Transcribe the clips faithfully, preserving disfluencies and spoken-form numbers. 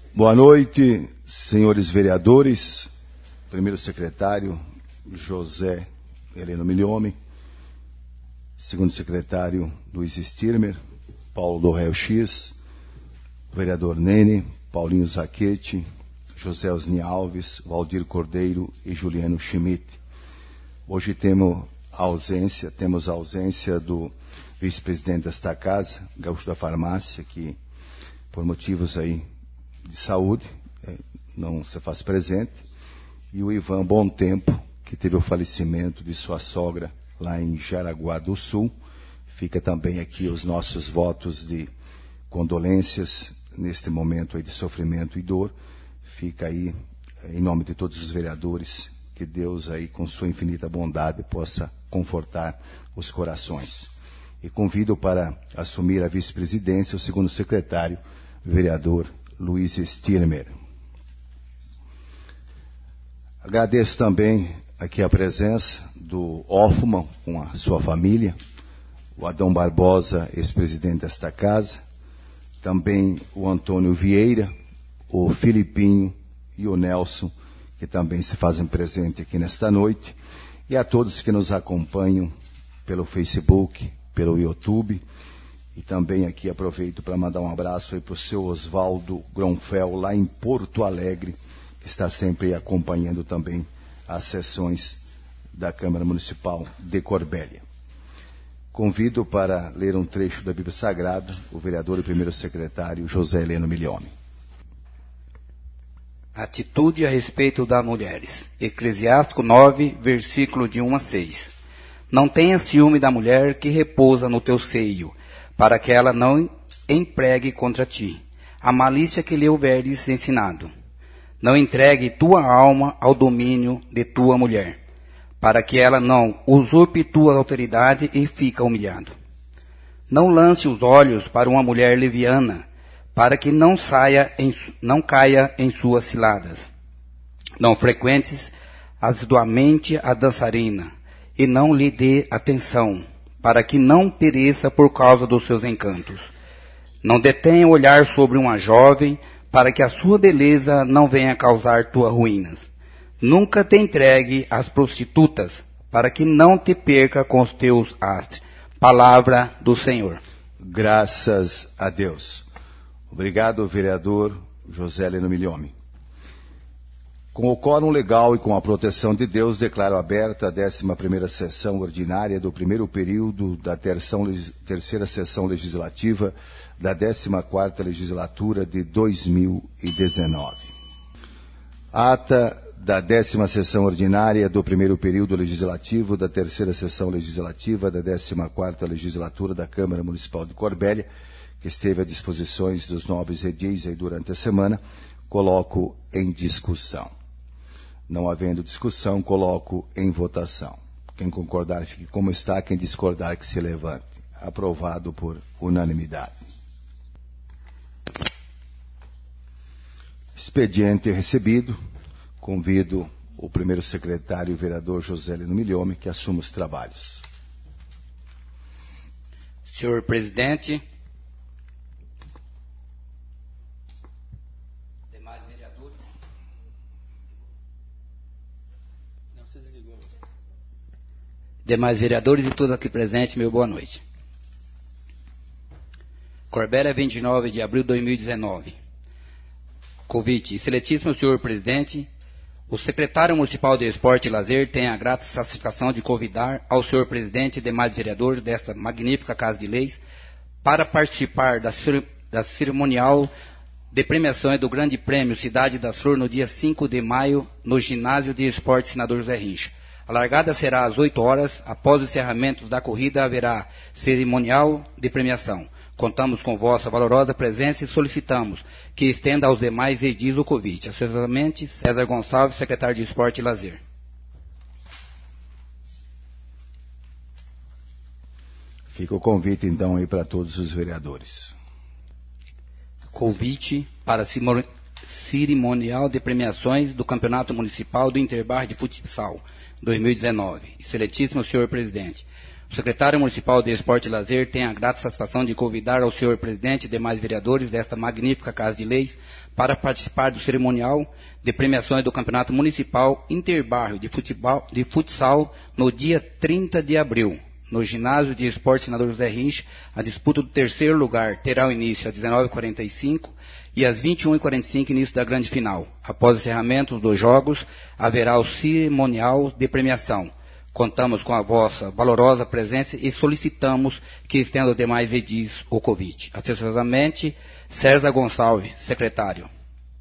Boa noite, senhores vereadores, primeiro secretário José Heleno Milhomem, segundo secretário Luiz Stirmer, Paulo do Réu X, vereador Nene, Paulinho Zaquete, José Osni Alves, Valdir Cordeiro e Juliano Schmidt. Hoje temos a ausência, temos a ausência do vice-presidente desta casa, Gaúcho da Farmácia, que por motivos aí de saúde não se faz presente, e o Ivan Bom Tempo, que teve o falecimento de sua sogra lá em Jaraguá do Sul. Fica também aqui os nossos votos de condolências neste momento aí de sofrimento e dor. Fica aí, em nome de todos os vereadores, que Deus aí com sua infinita bondade possa confortar os corações. E convido para assumir a vice-presidência o segundo secretário, vereador Luiz Stirmer. Agradeço também aqui a presença do Hoffman com a sua família, o Adão Barbosa, ex-presidente desta casa, também o Antônio Vieira, o Filipinho e o Nelson, que também se fazem presente aqui nesta noite, e a todos que nos acompanham pelo Facebook, pelo YouTube, e também aqui aproveito para mandar um abraço aí para o seu Oswaldo Gronfel, lá em Porto Alegre, que está sempre acompanhando também as sessões da Câmara Municipal de Corbélia. Convido para ler um trecho da Bíblia Sagrada o vereador e primeiro secretário José Heleno Milhomem. Atitude a respeito das mulheres. Eclesiástico nove, versículo de um a seis. Não tenha ciúme da mulher que repousa no teu seio, para que ela não empregue contra ti a malícia que lhe houveres ensinado. Não entregue tua alma ao domínio de tua mulher, para que ela não usurpe tua autoridade e fica humilhado. Não lance os olhos para uma mulher leviana, para que não saia em, não caia em suas ciladas. Não frequentes assiduamente a dançarina, e não lhe dê atenção, para que não pereça por causa dos seus encantos. Não detenha o olhar sobre uma jovem, para que a sua beleza não venha causar tuas ruínas. Nunca te entregue às prostitutas, para que não te perca com os teus hastes. Palavra do Senhor. Graças a Deus. Obrigado, vereador José Heleno Milhomem. Com o quórum legal e com a proteção de Deus, declaro aberta a décima primeira sessão ordinária do primeiro período da terceira sessão legislativa da décima quarta legislatura de dois mil e dezenove. Ata da décima sessão ordinária do primeiro período legislativo da terceira sessão legislativa da décima quarta legislatura da Câmara Municipal de Corbélia, que esteve à disposição dos nobres edis aí durante a semana, coloco em discussão. Não havendo discussão, coloco em votação. Quem concordar, fique como está. Quem discordar, que se levante. Aprovado por unanimidade. Expediente recebido. Convido o primeiro secretário, o vereador José Heleno Milhomem, que assuma os trabalhos. Senhor presidente, demais vereadores, Não, você desligou. demais vereadores e todos aqui presentes, meu boa noite. Corbélia, vinte e nove de abril de dois mil e dezenove. Convite. Excelentíssimo senhor presidente, o secretário municipal de Esporte e Lazer tem a grata satisfação de convidar ao senhor presidente e demais vereadores desta magnífica Casa de Leis para participar da, da cerimonial de premiações do Grande Prêmio Cidade das Flores no dia cinco de maio no Ginásio de Esporte Senador José Rincha. A largada será às oito horas. Após o encerramento da corrida haverá cerimonial de premiação. Contamos com vossa valorosa presença e solicitamos que estenda aos demais edis o convite. Assessoramente, César Gonçalves, secretário de Esporte e Lazer. Fica o convite, então, aí para todos os vereadores. Convite para cerimonial de premiações do Campeonato Municipal do Interbar de Futsal dois mil e dezenove. Excelentíssimo senhor presidente, O secretário municipal de Esporte e Lazer tem a grata satisfação de convidar ao senhor presidente e demais vereadores desta magnífica Casa de Leis para participar do cerimonial de premiações do Campeonato Municipal Interbairro de, futebol, de Futsal no dia trinta de abril. No ginásio de esporte Senador José Rinch, a disputa do terceiro lugar terá o início às dezenove e quarenta e cinco e às vinte e uma e quarenta e cinco início da grande final. Após o encerramento dos jogos, haverá o cerimonial de premiação. Contamos com a vossa valorosa presença e solicitamos que estenda aos demais edis o convite. Atenciosamente, César Gonçalves, secretário.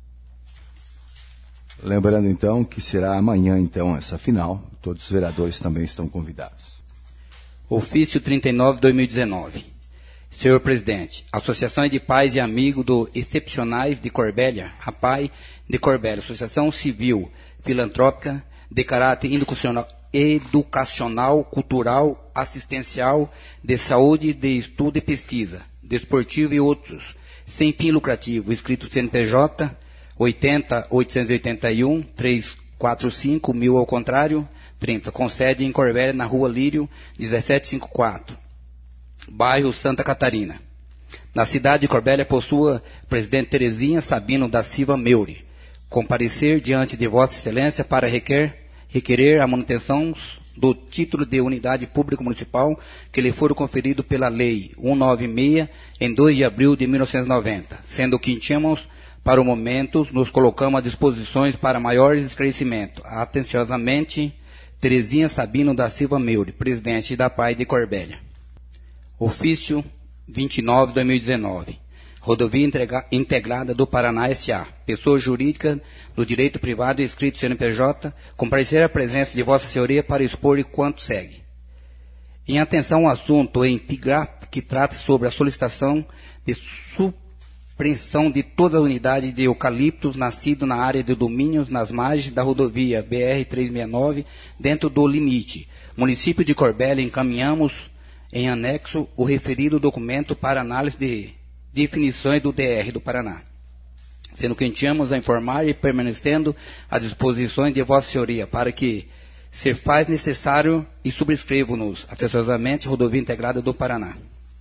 Lembrando, então, que será amanhã, então, essa final. Todos os vereadores também estão convidados. Ofício trinta e nove de dois mil e dezenove. Senhor Presidente, Associação de Pais e Amigos do Excepcionais de Corbélia, a PAI de Corbélia, Associação Civil Filantrópica de caráter educacional, educacional, cultural, assistencial, de saúde, de estudo e pesquisa, desportivo e outros, sem fim lucrativo, escrito C N P J oitenta, oitocentos e oitenta e um, trezentos e quarenta e cinco, mil ao contrário, trinta, com sede em Corbélia, na Rua Lírio, dezessete cinquenta e quatro, bairro Santa Catarina. Na cidade de Corbélia, possua presidente Terezinha Sabino da Silva Meuri, comparecer diante de Vossa Excelência para requer, requerer a manutenção do título de unidade pública municipal que lhe for conferido pela Lei cento e noventa e seis, em dois de abril de mil novecentos e noventa, sendo que tínhamos, para o momento, nos colocamos à disposição para maiores esclarecimentos. Atenciosamente, Terezinha Sabino da Silva Meuri, presidente da PAI de Corbélia. Ofício vinte e nove de dois mil e dezenove. Rodovia entrega, Integrada do Paraná S A Pessoa jurídica do direito privado inscrito C N P J, comparecer à presença de Vossa Senhoria para expor quanto segue. Em atenção ao assunto em epígrafe que trata sobre a solicitação de supressão de toda a unidade de eucaliptos nascido na área de domínios nas margens da rodovia B R trezentos e sessenta e nove, dentro do limite. Município de Corbélia, encaminhamos em anexo o referido documento para análise de definições do D R do Paraná, sendo que tínhamos a informar e permanecendo à disposição de Vossa Senhoria para que se faz necessário e subscrevo-nos atenciosamente Rodovia Integrada do Paraná.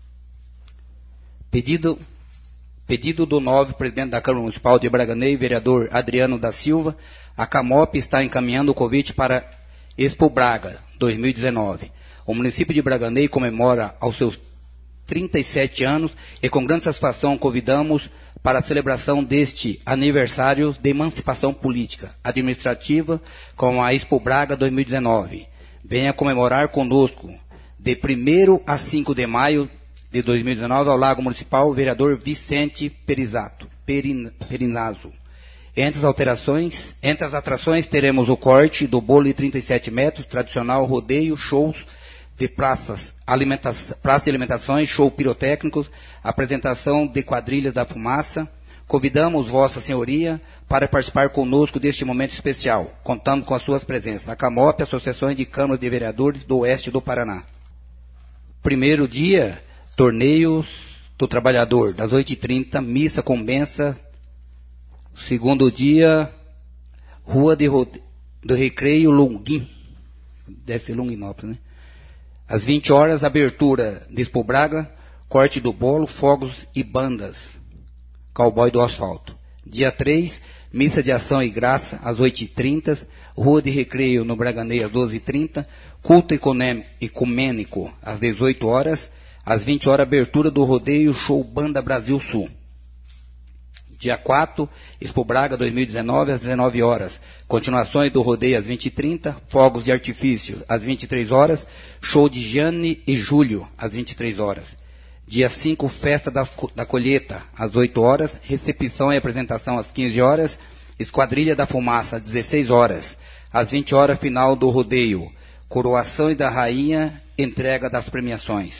Pedido, pedido do novo presidente da Câmara Municipal de Braganey, vereador Adriano da Silva, a Camop está encaminhando o convite para Expo Braga dois mil e dezenove. O município de Braganey comemora aos seus trinta e sete anos e com grande satisfação convidamos para a celebração deste aniversário de emancipação política, administrativa com a Expo Braga dois mil e dezenove. Venha comemorar conosco de primeiro a cinco de maio de dois mil e dezenove ao Lago Municipal, o vereador Vicente Perizato, Perin, Perinazzo. Entre as alterações, entre as atrações teremos o corte do bolo de trinta e sete metros, tradicional rodeio, shows de praças, alimentação, praça de alimentações, show pirotécnicos, apresentação de quadrilhas da fumaça. Convidamos Vossa Senhoria para participar conosco deste momento especial, contando com as suas presenças. A Camop, Associações de Câmaras de Vereadores do Oeste do Paraná. Primeiro dia, torneios do trabalhador, das oito e trinta, missa com benção. Segundo dia, Rua de Rode... do Recreio Longuim, deve ser Longuinópolis, né? Às vinte horas, abertura de Expo Braga, corte do bolo, fogos e bandas, cowboy do asfalto. Dia três, missa de ação e graça, às oito e trinta, Rua de Recreio no Braganei, às doze e trinta, culto ecumênico, às dezoito horas, às vinte horas, abertura do rodeio, show Banda Brasil Sul. Dia quatro, Expo Braga dois mil e dezenove, às dezenove horas. Continuações do rodeio às vinte e trinta, fogos de artifício às vinte e três horas, show de Jane e Júlio às vinte e três horas. Dia cinco, festa da, da colheita às oito horas, recepção e apresentação às quinze horas, esquadrilha da fumaça às dezesseis horas. Às vinte horas, final do rodeio, coroação e da rainha, entrega das premiações.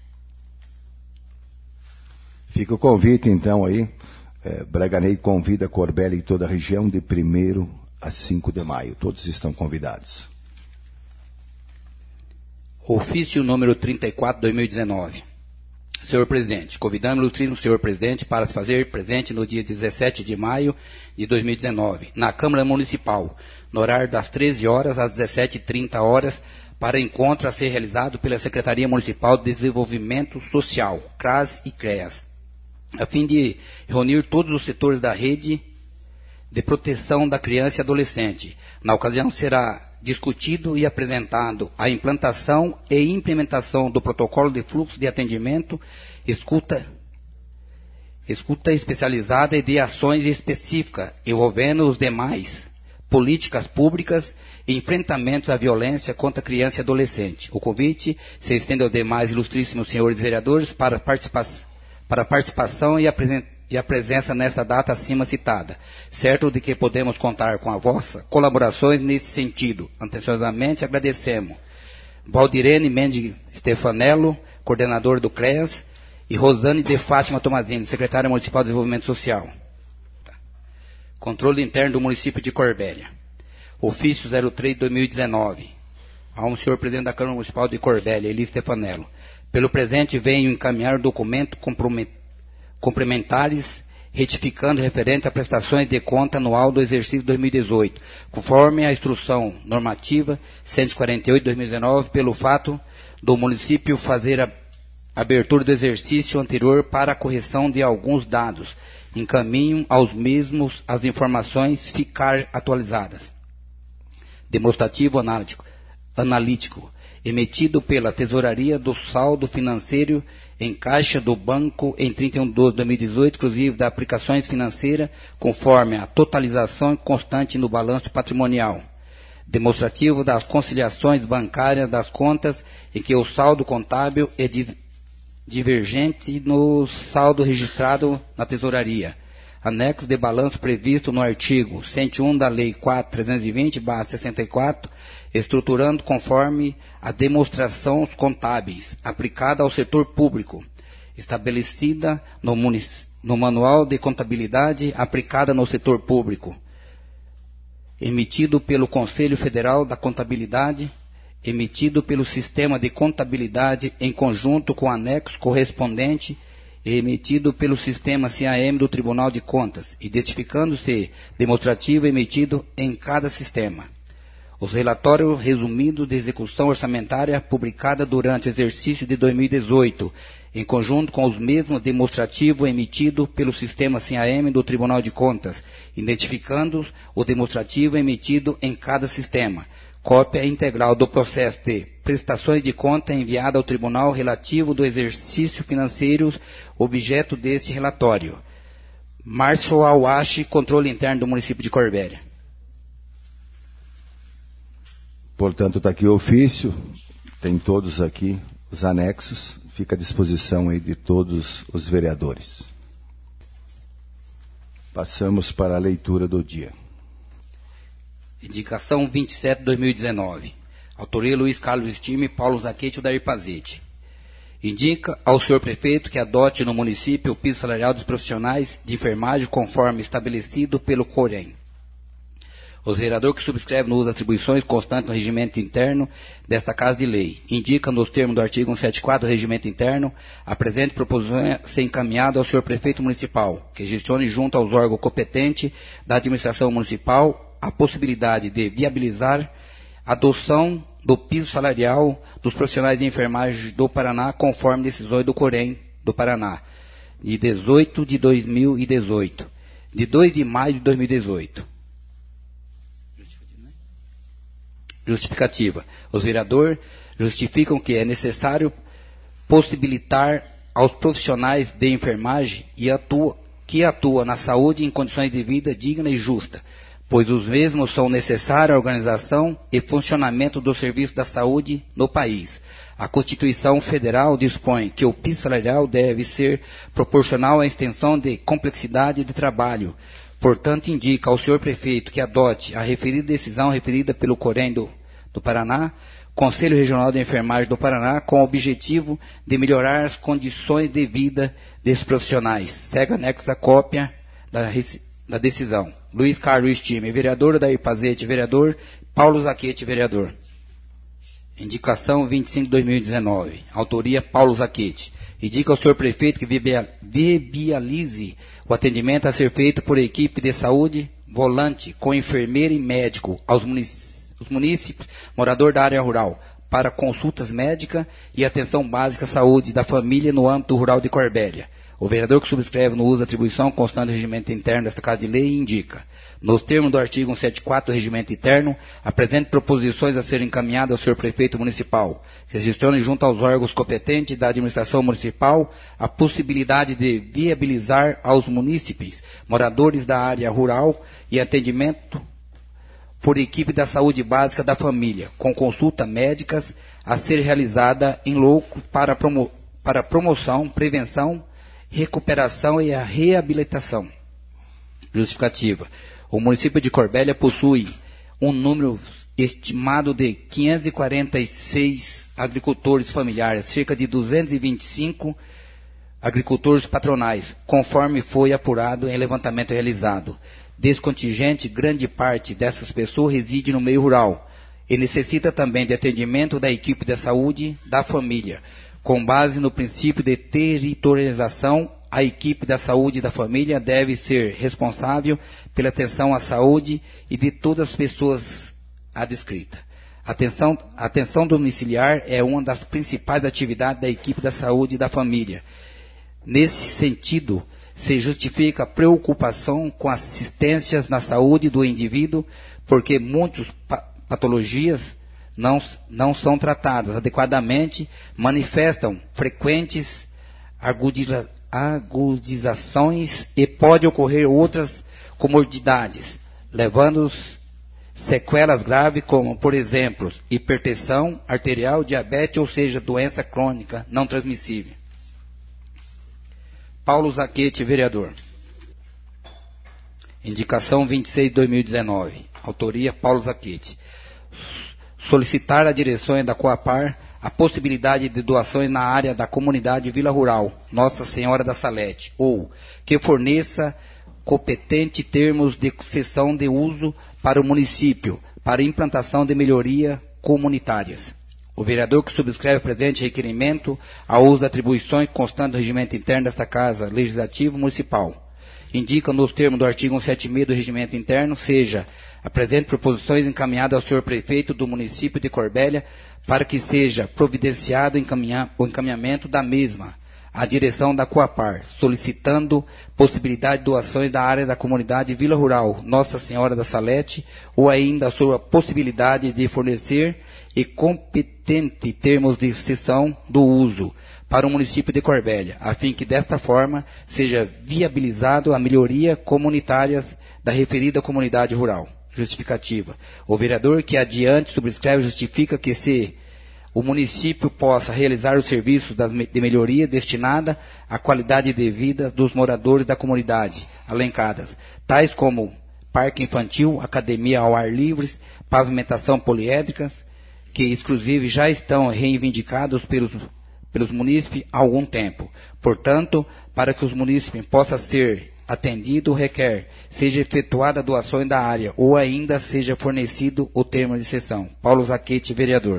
Fica o convite então aí. É, Braganey convida Corbélia e toda a região de primeiro a cinco de maio. Todos estão convidados. Ofício número trinta e quatro de dois mil e dezenove. Senhor Presidente, convidamos o senhor Presidente para se fazer presente no dia dezessete de maio de dois mil e dezenove, na Câmara Municipal, no horário das treze horas às dezessete e trinta horas, para encontro a ser realizado pela Secretaria Municipal de Desenvolvimento Social, CRAS e CREAS, a fim de reunir todos os setores da rede de proteção da criança e adolescente. Na ocasião será discutido e apresentado a implantação e implementação do protocolo de fluxo de atendimento, escuta, escuta especializada e de ações específicas, envolvendo os demais políticas públicas e enfrentamentos à violência contra criança e adolescente. O convite se estende aos demais ilustríssimos senhores vereadores para, participa para a participação e a, e a presença nesta data acima citada, certo de que podemos contar com a vossa colaborações nesse sentido. Atenciosamente agradecemos Valdirene Mendes Stefanello, coordenador do CREAS, e Rosane de Fátima Tomazini, secretária municipal de Desenvolvimento Social. Tá. Controle interno do município de Corbélia. Ofício zero três de dois mil e dezenove. Ao senhor presidente da Câmara Municipal de Corbélia, Eli Stefanello. Pelo presente, venho encaminhar documento complementares retificando referente a prestações de conta anual do exercício dois mil e dezoito, conforme a instrução normativa cento e quarenta e oito de dois mil e dezenove, pelo fato do município fazer a abertura do exercício anterior para a correção de alguns dados, encaminham aos mesmos as informações ficar atualizadas. Demonstrativo analítico, analítico emitido pela Tesouraria do Saldo Financeiro em Caixa do Banco em trinta e um de doze de dois mil e dezoito, inclusive das aplicações financeiras, conforme a totalização constante no balanço patrimonial. Demonstrativo das conciliações bancárias das contas em que o saldo contábil é divergente no saldo registrado na Tesouraria. Anexo de balanço previsto no artigo cento e um da Lei quatro mil trezentos e vinte barra sessenta e quatro, estruturando conforme a demonstrações contábeis aplicada ao setor público, estabelecida no, no Manual de Contabilidade aplicada no setor público, emitido pelo Conselho Federal da Contabilidade, emitido pelo Sistema de Contabilidade em conjunto com o anexo correspondente, emitido pelo Sistema C A M do Tribunal de Contas, identificando-se demonstrativo emitido em cada sistema. Os relatórios resumidos de execução orçamentária publicada durante o exercício de dois mil e dezoito, em conjunto com os mesmos demonstrativos emitido pelo Sistema C A M do Tribunal de Contas, identificando o demonstrativo emitido em cada sistema. Cópia integral do processo de prestações de conta enviada ao Tribunal relativo do exercício financeiro, objeto deste relatório. Márcio Awashi, controle interno do município de Corbélia. Portanto, está aqui o ofício, tem todos aqui os anexos, fica à disposição aí de todos os vereadores. Passamos para a leitura do dia. Indicação vinte e sete de dois mil e dezenove. Autoria Luiz Carlos Estime, Paulo Zaquete e Odair Pazete. Indica ao senhor prefeito que adote no município o piso salarial dos profissionais de enfermagem conforme estabelecido pelo COREM. Os vereadores que subscrevem no uso das atribuições constantes no regimento interno desta Casa de Lei indicam nos termos do artigo cento e setenta e quatro do regimento interno a presente proposição ser encaminhada ao senhor prefeito municipal, que gestione junto aos órgãos competentes da administração municipal a possibilidade de viabilizar a adoção do piso salarial dos profissionais de enfermagem do Paraná, conforme decisões do COREM do Paraná, de dezoito de dois mil e dezoito, de dois de maio de dois mil e dezoito. Justificativa. Os vereadores justificam que é necessário possibilitar aos profissionais de enfermagem e atua, que atuam na saúde em condições de vida digna e justa, pois os mesmos são necessários à organização e funcionamento do serviço da saúde no país. A Constituição Federal dispõe que o piso salarial deve ser proporcional à extensão de complexidade de trabalho. Portanto, indica ao senhor prefeito que adote a referida decisão referida pelo COREM do, do Paraná, Conselho Regional de Enfermagem do Paraná, com o objetivo de melhorar as condições de vida desses profissionais. Segue anexo a cópia da, da decisão. Luiz Carlos Estime, vereador, Odair Pazete, vereador, Paulo Zaquete, vereador. Indicação vinte e cinco de dois mil e dezenove. Autoria Paulo Zaquete. Indica ao senhor prefeito que viabilize o atendimento a ser feito por equipe de saúde volante com enfermeira e médico aos municípios, os munícipes, morador da área rural, para consultas médicas e atenção básica à saúde da família no âmbito rural de Corbélia. O vereador que subscreve no uso da atribuição constante do regimento interno desta Casa de Lei indica, nos termos do artigo cento e setenta e quatro do regimento interno, apresente proposições a serem encaminhadas ao senhor prefeito municipal, que gestione junto aos órgãos competentes da administração municipal a possibilidade de viabilizar aos munícipes, moradores da área rural e atendimento por equipe da saúde básica da família, com consulta médicas a ser realizada em loco para, promo para promoção, prevenção, recuperação e a reabilitação. Justificativa. O município de Corbélia possui um número estimado de quinhentos e quarenta e seis agricultores familiares, cerca de duzentos e vinte e cinco agricultores patronais, conforme foi apurado em levantamento realizado. Desse contingente, grande parte dessas pessoas reside no meio rural e necessita também de atendimento da equipe da saúde da família. Com base no princípio de territorialização, a equipe da saúde da família deve ser responsável pela atenção à saúde e de todas as pessoas adscritas. A atenção, a atenção domiciliar é uma das principais atividades da equipe da saúde da família. Nesse sentido, se justifica a preocupação com assistências na saúde do indivíduo, porque muitas pa patologias não, não são tratadas adequadamente, manifestam frequentes agudiza, agudizações e pode ocorrer outras comorbidades, levando-os sequelas graves como, por exemplo, hipertensão arterial, diabetes, ou seja, doença crônica não transmissível. Paulo Zaquete, vereador. Indicação vinte e seis de dois mil e dezenove. Autoria Paulo Zaquete. Solicitar à direção da Coapar a possibilidade de doações na área da comunidade Vila Rural, Nossa Senhora da Salete, ou que forneça competente termos de cessão de uso para o município, para implantação de melhoria comunitárias. O vereador que subscreve o presente requerimento ao uso de atribuições constantes do regimento interno desta Casa Legislativa Municipal indica nos termos do artigo cento e setenta e seis do regimento interno, seja, apresente proposições encaminhadas ao senhor prefeito do município de Corbélia para que seja providenciado encaminha, o encaminhamento da mesma à direção da Coapar, solicitando possibilidade de doações da área da comunidade Vila Rural, Nossa Senhora da Salete, ou ainda a sua possibilidade de fornecer e competente termos de cessão do uso para o município de Corbélia, a fim que desta forma seja viabilizado a melhoria comunitária da referida comunidade rural. Justificativa. O vereador que adiante subscreve justifica que se o município possa realizar os serviços de melhoria destinada à qualidade de vida dos moradores da comunidade alencadas, tais como parque infantil, academia ao ar livre, pavimentação poliédrica, que exclusive já estão reivindicados pelos, pelos munícipes há algum tempo. Portanto, para que os munícipes possam ser atendidos, requer seja efetuada a doação da área ou ainda seja fornecido o termo de cessão. Paulo Zaquete, vereador.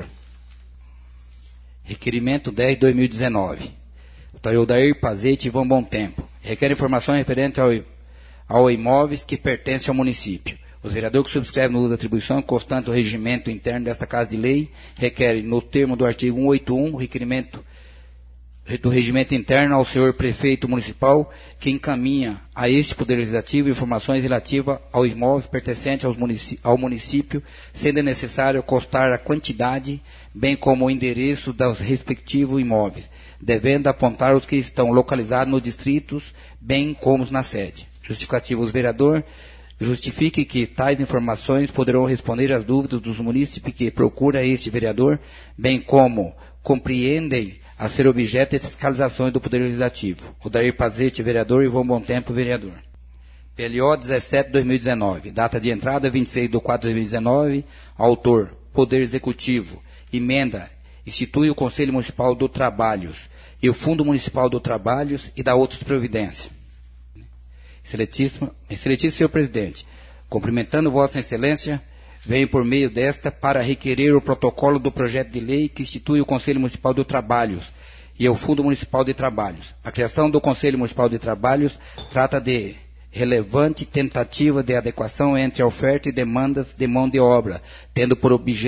Requerimento dez de dois mil e dezenove. Odair Pazete e Ivan Bom Tempo. Requer informações referentes ao, ao imóveis que pertencem ao município. Os vereadores que subscrevem no uso da atribuição constante o regimento interno desta Casa de Lei requerem, no termo do artigo cento e oitenta e um, o requerimento do regimento interno ao senhor prefeito municipal, que encaminha a este Poder Legislativo informações relativas ao imóvel pertencente aos munici ao município, sendo necessário constar a quantidade, bem como o endereço dos respectivos imóveis, devendo apontar os que estão localizados nos distritos, bem como na sede. Justificativo. Os vereadores justifique que tais informações poderão responder às dúvidas dos munícipes que procura este vereador, bem como compreendem a ser objeto de fiscalizações do Poder Legislativo. Odair Pazete, vereador, e Ivan Bom Tempo, vereador. P L O dezessete de dois mil e dezenove. Data de entrada vinte e seis de quatro de dois mil e dezenove. Autor, Poder Executivo. Emenda, institui o Conselho Municipal do Trabalhos e o Fundo Municipal do Trabalhos e da outras providências. Excelentíssimo, excelentíssimo senhor presidente, cumprimentando Vossa Excelência, venho por meio desta para requerer o protocolo do projeto de lei que institui o Conselho Municipal de Trabalhos e o Fundo Municipal de Trabalhos. A criação do Conselho Municipal de Trabalhos trata de relevante tentativa de adequação entre a oferta e demandas de mão de obra, tendo por objeto,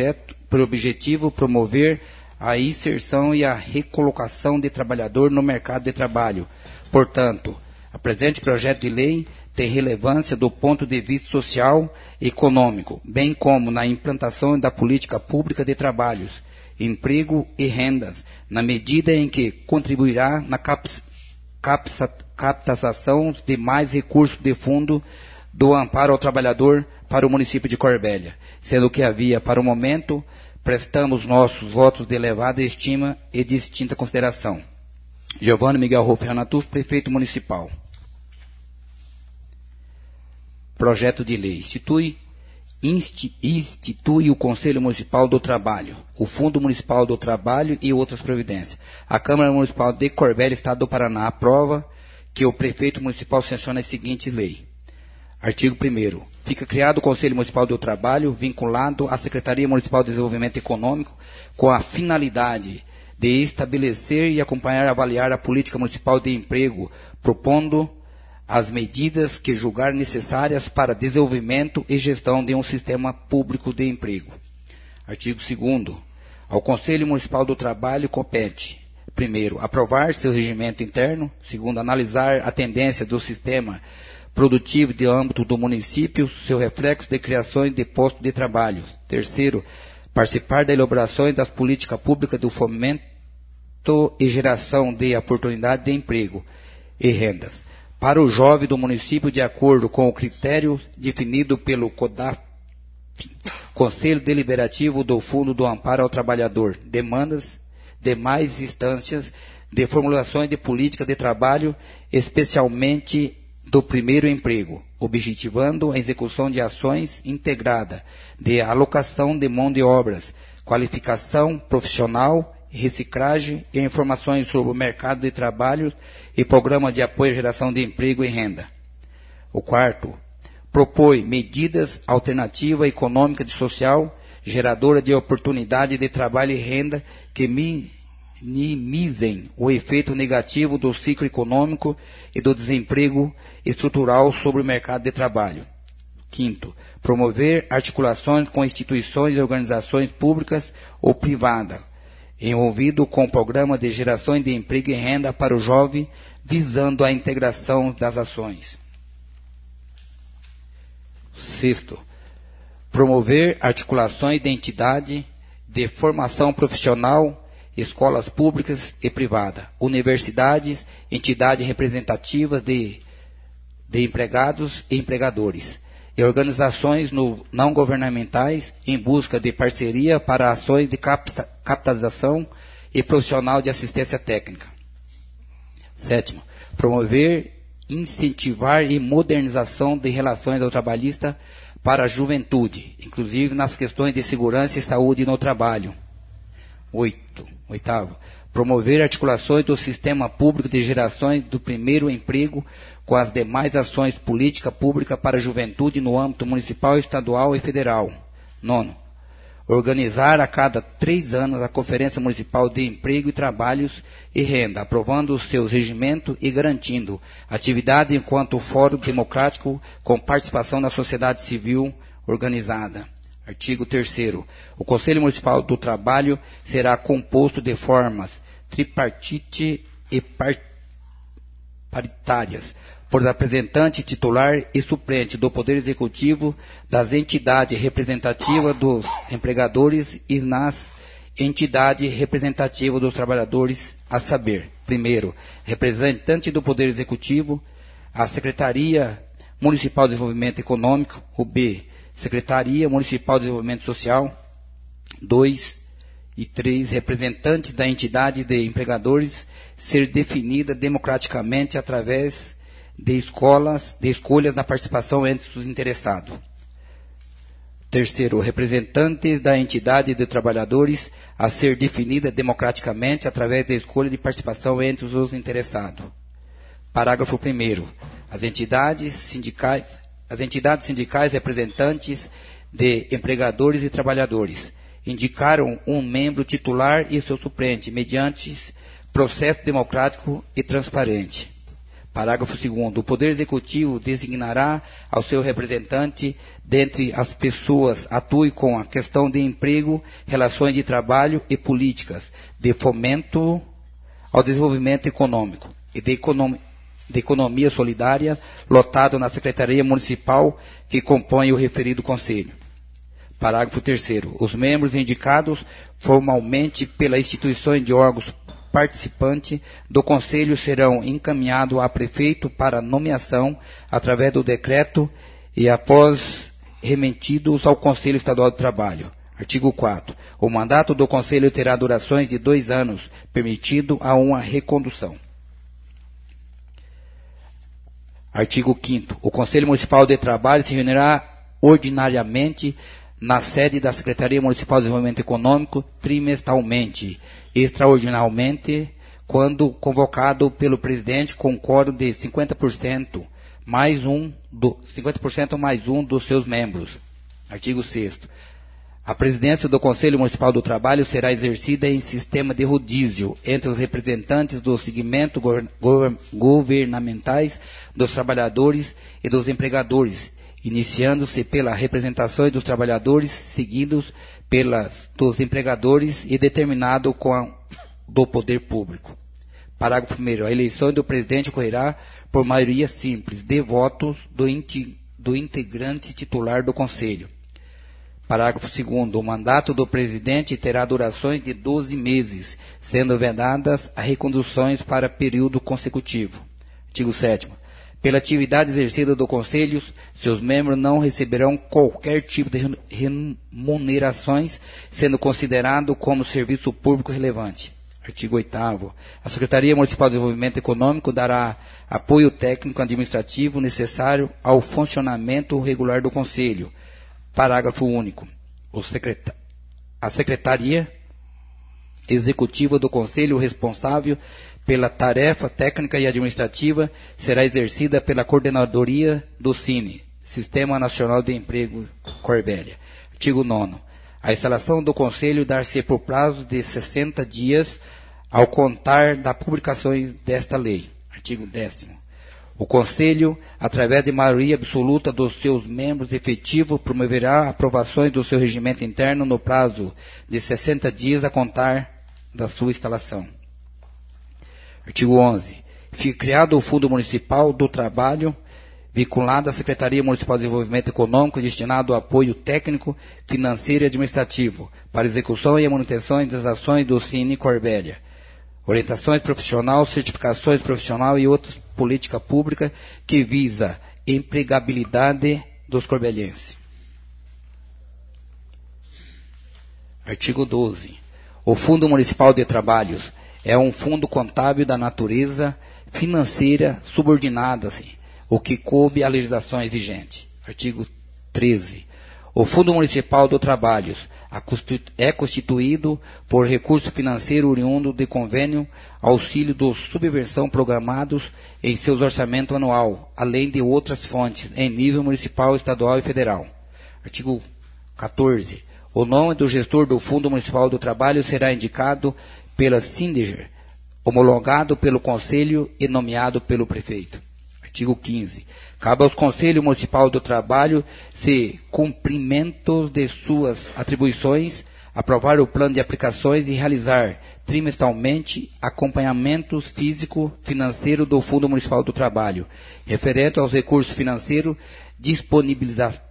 por objetivo promover a inserção e a recolocação de trabalhador no mercado de trabalho. Portanto, o presente projeto de lei tem relevância do ponto de vista social e econômico, bem como na implantação da política pública de trabalhos, emprego e rendas, na medida em que contribuirá na cap- cap- captação de mais recursos de fundo do amparo ao trabalhador para o município de Corbélia, sendo que havia, para o momento, prestamos nossos votos de elevada estima e distinta consideração. Giovanni Miguel Rolf Ranatuf, prefeito municipal. Projeto de lei. Institui, insti, institui o Conselho Municipal do Trabalho, o Fundo Municipal do Trabalho e outras providências. A Câmara Municipal de Corbélia, Estado do Paraná, aprova que o prefeito municipal sancione a seguinte lei. Artigo primeiro. Fica criado o Conselho Municipal do Trabalho, vinculado à Secretaria Municipal de Desenvolvimento Econômico, com a finalidade de estabelecer e acompanhar e avaliar a política municipal de emprego, propondo as medidas que julgar necessárias para desenvolvimento e gestão de um sistema público de emprego. Artigo segundo. Ao Conselho Municipal do Trabalho compete, primeiro, aprovar seu regimento interno, segundo, analisar a tendência do sistema produtivo de âmbito do município, seu reflexo de criações de postos de trabalho. Terceiro, participar da elaboração das políticas públicas do fomento e geração de oportunidade de emprego e rendas para o jovem do município de acordo com o critério definido pelo CODAF, Conselho Deliberativo do Fundo do Amparo ao Trabalhador, demandas demais instâncias de formulações de política de trabalho, especialmente do primeiro emprego, objetivando a execução de ações integrada de alocação de mão de obras, qualificação profissional, reciclagem e informações sobre o mercado de trabalho e programa de apoio à geração de emprego e renda. O quarto, propõe medidas alternativas econômicas e social, geradora de oportunidade de trabalho e renda que minimizem o efeito negativo do ciclo econômico e do desemprego estrutural sobre o mercado de trabalho. Quinto, promover articulações com instituições e organizações públicas ou privadas, envolvido com o programa de geração de emprego e renda para o jovem, visando a integração das ações. Sexto, promover articulações de entidade de formação profissional, escolas públicas e privadas, universidades, entidades representativas de, de empregados e empregadores, e organizações no, não governamentais em busca de parceria para ações de capta, capitalização e profissional de assistência técnica. Sétimo, promover, incentivar e modernização de relações ao trabalhista para a juventude, inclusive nas questões de segurança e saúde no trabalho. Oito, oitavo, promover articulações do sistema público de gerações do primeiro emprego com as demais ações política pública para a juventude no âmbito municipal, estadual e federal. Nono, organizar a cada três anos a Conferência Municipal de Emprego e Trabalhos e Renda, aprovando os seus regimentos e garantindo atividade enquanto fórum democrático com participação da sociedade civil organizada. Artigo terceiro. O Conselho Municipal do Trabalho será composto de formas tripartite e par paritárias, por representante titular e suplente do Poder Executivo, das entidades representativas dos empregadores e nas entidades representativas dos trabalhadores, a saber, primeiro, representante do Poder Executivo, a Secretaria Municipal de Desenvolvimento Econômico, o B, Secretaria Municipal de Desenvolvimento Social, dois e três, representantes da entidade de empregadores, ser definida democraticamente através de escolas, de escolhas na participação entre os interessados. Terceiro, representante da entidade de trabalhadores a ser definida democraticamente através da escolha de participação entre os interessados. Parágrafo primeiro. As entidades sindicais, as entidades sindicais representantes de empregadores e trabalhadores indicaram um membro titular e seu suplente mediante processo democrático e transparente. Parágrafo segundo. O Poder Executivo designará ao seu representante dentre as pessoas atue com a questão de emprego, relações de trabalho e políticas de fomento ao desenvolvimento econômico e de, econom de economia solidária, lotado na Secretaria Municipal que compõe o referido Conselho. Parágrafo terceiro. Os membros indicados formalmente pelas instituições de órgãos participantes do Conselho serão encaminhados a prefeito para nomeação através do decreto e após remetidos ao Conselho Estadual do Trabalho. Artigo quarto. O mandato do Conselho terá durações de dois anos, permitido a uma recondução. Artigo quinto. O Conselho Municipal de Trabalho se reunirá ordinariamente na sede da Secretaria Municipal de Desenvolvimento Econômico trimestralmente, extraordinariamente, quando convocado pelo presidente com quórum de cinquenta por cento mais um do cinquenta por cento mais um dos seus membros. Artigo sexto. A presidência do Conselho Municipal do Trabalho será exercida em sistema de rodízio entre os representantes do segmento governamentais, dos trabalhadores e dos empregadores, iniciando-se pela representação dos trabalhadores, seguidos pelas dos empregadores e determinado com a do poder público. Parágrafo primeiro. A eleição do presidente ocorrerá por maioria simples de votos do, inti, do integrante titular do Conselho. Parágrafo segundo. O mandato do presidente terá durações de doze meses, sendo vedadas as reconduções para período consecutivo. Artigo sétimo. Pela atividade exercida do Conselho, seus membros não receberão qualquer tipo de remunerações, sendo considerado como serviço público relevante. Artigo oitavo. A Secretaria Municipal de Desenvolvimento Econômico dará apoio técnico administrativo necessário ao funcionamento regular do Conselho. Parágrafo único. O secretar... A Secretaria Executiva do Conselho responsável pela tarefa técnica e administrativa será exercida pela Coordenadoria do Cine, Sistema Nacional de Emprego Corbélia. Artigo nono. A instalação do Conselho dar-se por prazo de sessenta dias ao contar da publicação desta lei. Artigo décimo. O Conselho, através de maioria absoluta dos seus membros efetivos, promoverá aprovações do seu regimento interno no prazo de sessenta dias a contar da sua instalação. Artigo onze. Fica criado o Fundo Municipal do Trabalho, vinculado à Secretaria Municipal de Desenvolvimento Econômico, destinado ao apoio técnico, financeiro e administrativo, para execução e manutenção das ações do Cine Corbélia, orientações profissionais, certificações profissionais e outras políticas públicas que visa empregabilidade dos corbelienses. Artigo doze. O Fundo Municipal de Trabalhos é um fundo contábil da natureza financeira subordinada-se, o que coube à legislação exigente. Artigo treze. O Fundo Municipal do Trabalho é constituído por recurso financeiro oriundo de convênio, auxílio de subvenção programados em seus orçamento anual, além de outras fontes em nível municipal, estadual e federal. Artigo quatorze. O nome do gestor do Fundo Municipal do Trabalho será indicado pela Síndiger, homologado pelo Conselho e nomeado pelo Prefeito. Artigo quinze. Cabe ao Conselho Municipal do Trabalho, se cumprimentos de suas atribuições, aprovar o plano de aplicações e realizar trimestralmente acompanhamentos físico-financeiro do Fundo Municipal do Trabalho, referente aos recursos financeiros disponibilizados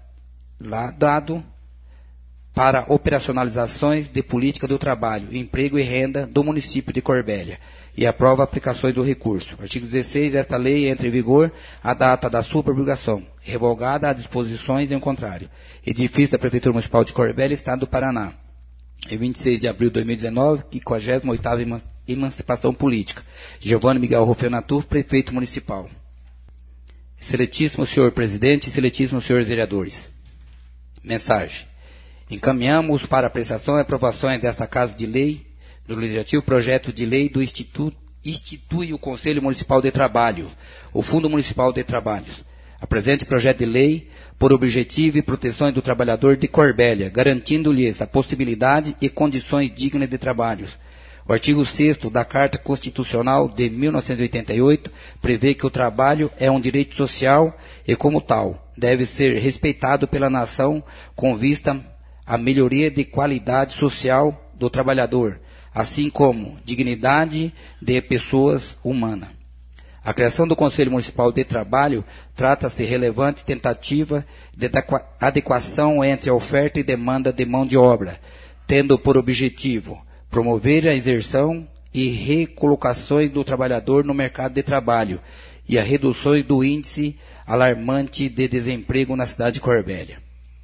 para operacionalizações de política do trabalho, emprego e renda do município de Corbélia, e aprova aplicações do recurso. Artigo dezesseis. Esta lei entra em vigor a data da sua promulgação, revogada as disposições em contrário. Edifício da Prefeitura Municipal de Corbélia, Estado do Paraná. Em vinte e seis de abril de dois mil e dezenove, quinquagésima oitava Emancipação Política. Giovanni Miguel Rufenatur, Prefeito Municipal. Excelentíssimo senhor Presidente, excelentíssimos senhores vereadores. Mensagem. Encaminhamos para apreciação e aprovação desta Casa de Lei do Legislativo projeto de lei do Instituto institui o Conselho Municipal de Trabalho, o Fundo Municipal de Trabalhos. Apresente projeto de lei por objetivo e proteção do trabalhador de Corbélia, garantindo-lhes a possibilidade e condições dignas de trabalho. O artigo sexto da Carta Constitucional de mil novecentos e oitenta e oito prevê que o trabalho é um direito social e, como tal, deve ser respeitado pela nação com vista à melhoria de qualidade social do trabalhador, assim como dignidade de pessoas humanas. A criação do Conselho Municipal de Trabalho trata-se de relevante tentativa de adequação entre a oferta e demanda de mão de obra, tendo por objetivo promover a inserção e recolocações do trabalhador no mercado de trabalho e a redução do índice alarmante de desemprego na cidade de Corbélia.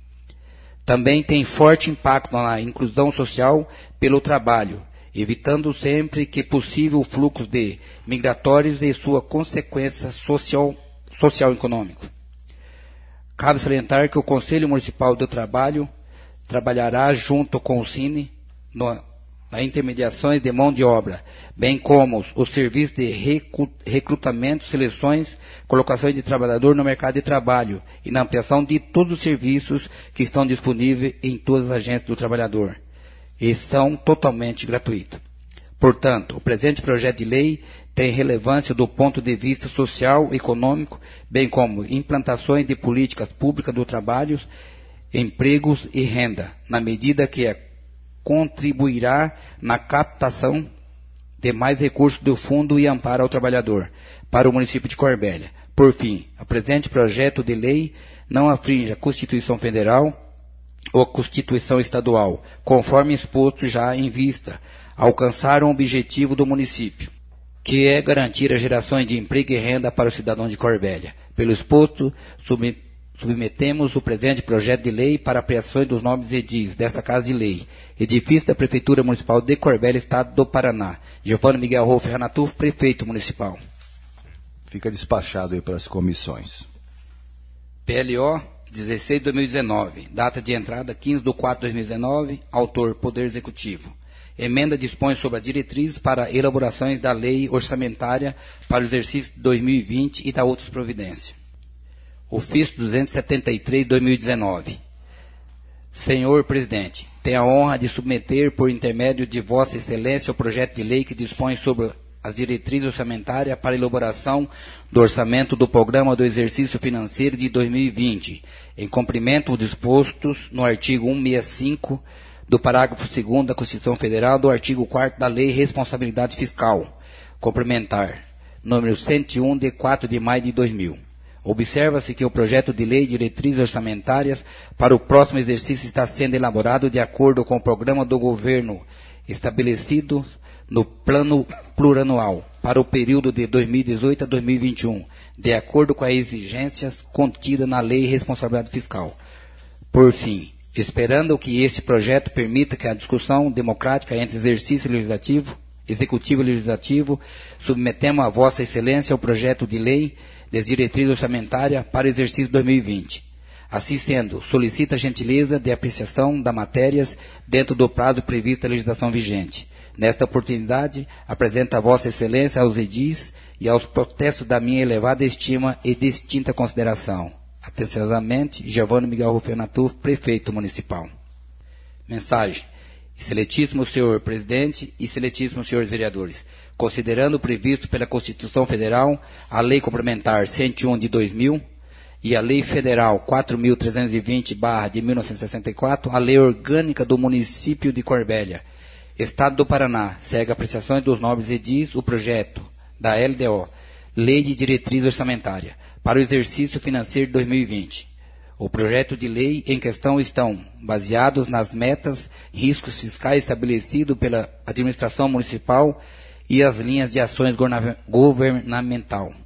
Também tem forte impacto na inclusão social pelo trabalho, evitando sempre que possível o fluxo de migratórios e sua consequência social, social-econômica. Cabe salientar que o Conselho Municipal do Trabalho trabalhará junto com o Cine no a intermediações de mão de obra, bem como os serviços de recrutamento, seleções, colocações de trabalhador no mercado de trabalho e na ampliação de todos os serviços que estão disponíveis em todas as agências do trabalhador. E são totalmente gratuitos. Portanto, o presente projeto de lei tem relevância do ponto de vista social e econômico, bem como implantações de políticas públicas do trabalho, empregos e renda, na medida que é contribuirá na captação de mais recursos do Fundo e Amparo ao Trabalhador para o município de Corbélia. Por fim, o presente projeto de lei não aflige a Constituição Federal ou a Constituição Estadual, conforme exposto já em vista a alcançar um objetivo do município, que é garantir as gerações de emprego e renda para os cidadãos de Corbélia. Pelo exposto, sub submetemos o presente projeto de lei para apreciação dos nobres edis desta Casa de Lei. Edifício da Prefeitura Municipal de Corbélia, Estado do Paraná. Giovanni Miguel Rolf Ranatuf, Prefeito Municipal. Fica despachado aí para as comissões. P L O dezesseis de dois mil e dezenove. Data de entrada quinze de quatro de dois mil e dezenove. Autor Poder Executivo. Emenda dispõe sobre a diretriz para elaborações da lei orçamentária para o exercício de dois mil e vinte e da outras providências. Ofício duzentos e setenta e três de dois mil e dezenove. Senhor Presidente, tenho a honra de submeter, por intermédio de Vossa Excelência, o projeto de lei que dispõe sobre as diretrizes orçamentárias para a elaboração do orçamento do Programa do Exercício Financeiro de dois mil e vinte, em cumprimento dos dispostos no artigo cento e sessenta e cinco do parágrafo segundo da Constituição Federal, do artigo quarto da Lei Responsabilidade Fiscal, complementar, número cento e um, de quatro de maio de dois mil. Observa-se que o projeto de lei de diretrizes orçamentárias para o próximo exercício está sendo elaborado de acordo com o programa do governo estabelecido no plano plurianual para o período de dois mil e dezoito a dois mil e vinte e um, de acordo com as exigências contidas na Lei de Responsabilidade Fiscal. Por fim, esperando que esse projeto permita que a discussão democrática entre exercício legislativo, executivo e legislativo, submetemos a Vossa Excelência o projeto de lei das diretrizes orçamentárias para o exercício dois mil e vinte. Assim sendo, solicita a gentileza de apreciação das matérias dentro do prazo previsto da legislação vigente. Nesta oportunidade, apresento a Vossa Excelência aos edis e aos protestos da minha elevada estima e distinta consideração. Atenciosamente, Giovanni Miguel Rolf Ranatuf, Prefeito Municipal. Mensagem. Excelentíssimo Senhor Presidente e excelentíssimos senhores vereadores, considerando o previsto pela Constituição Federal, a Lei Complementar cento e um de dois mil e a Lei Federal quatro mil trezentos e vinte barra de mil novecentos e sessenta e quatro, a Lei Orgânica do Município de Corbélia, Estado do Paraná, segue a apreciação dos nobres edis o projeto da L D O, Lei de Diretriz Orçamentária, para o exercício financeiro de dois mil e vinte. O projeto de lei em questão estão baseados nas metas, riscos fiscais estabelecidos pela administração municipal e as linhas de ações governamental.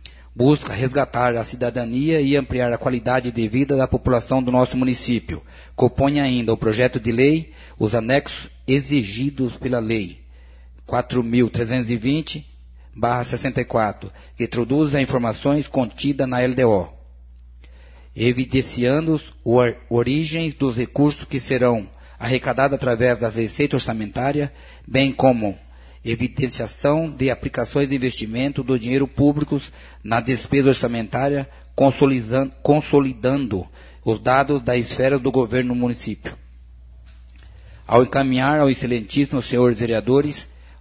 Busca resgatar a cidadania e ampliar a qualidade de vida da população do nosso município. Compõe ainda o projeto de lei os anexos exigidos pela Lei quatro mil trezentos e vinte barra sessenta e quatro, que introduz as informações contidas na L D O, evidenciando as origens dos recursos que serão arrecadados através das receitas orçamentárias, bem como evidenciação de aplicações de investimento do dinheiro público na despesa orçamentária, consolidando, consolidando os dados da esfera do governo do município. Ao encaminhar ao excelentíssimo senhores vereadores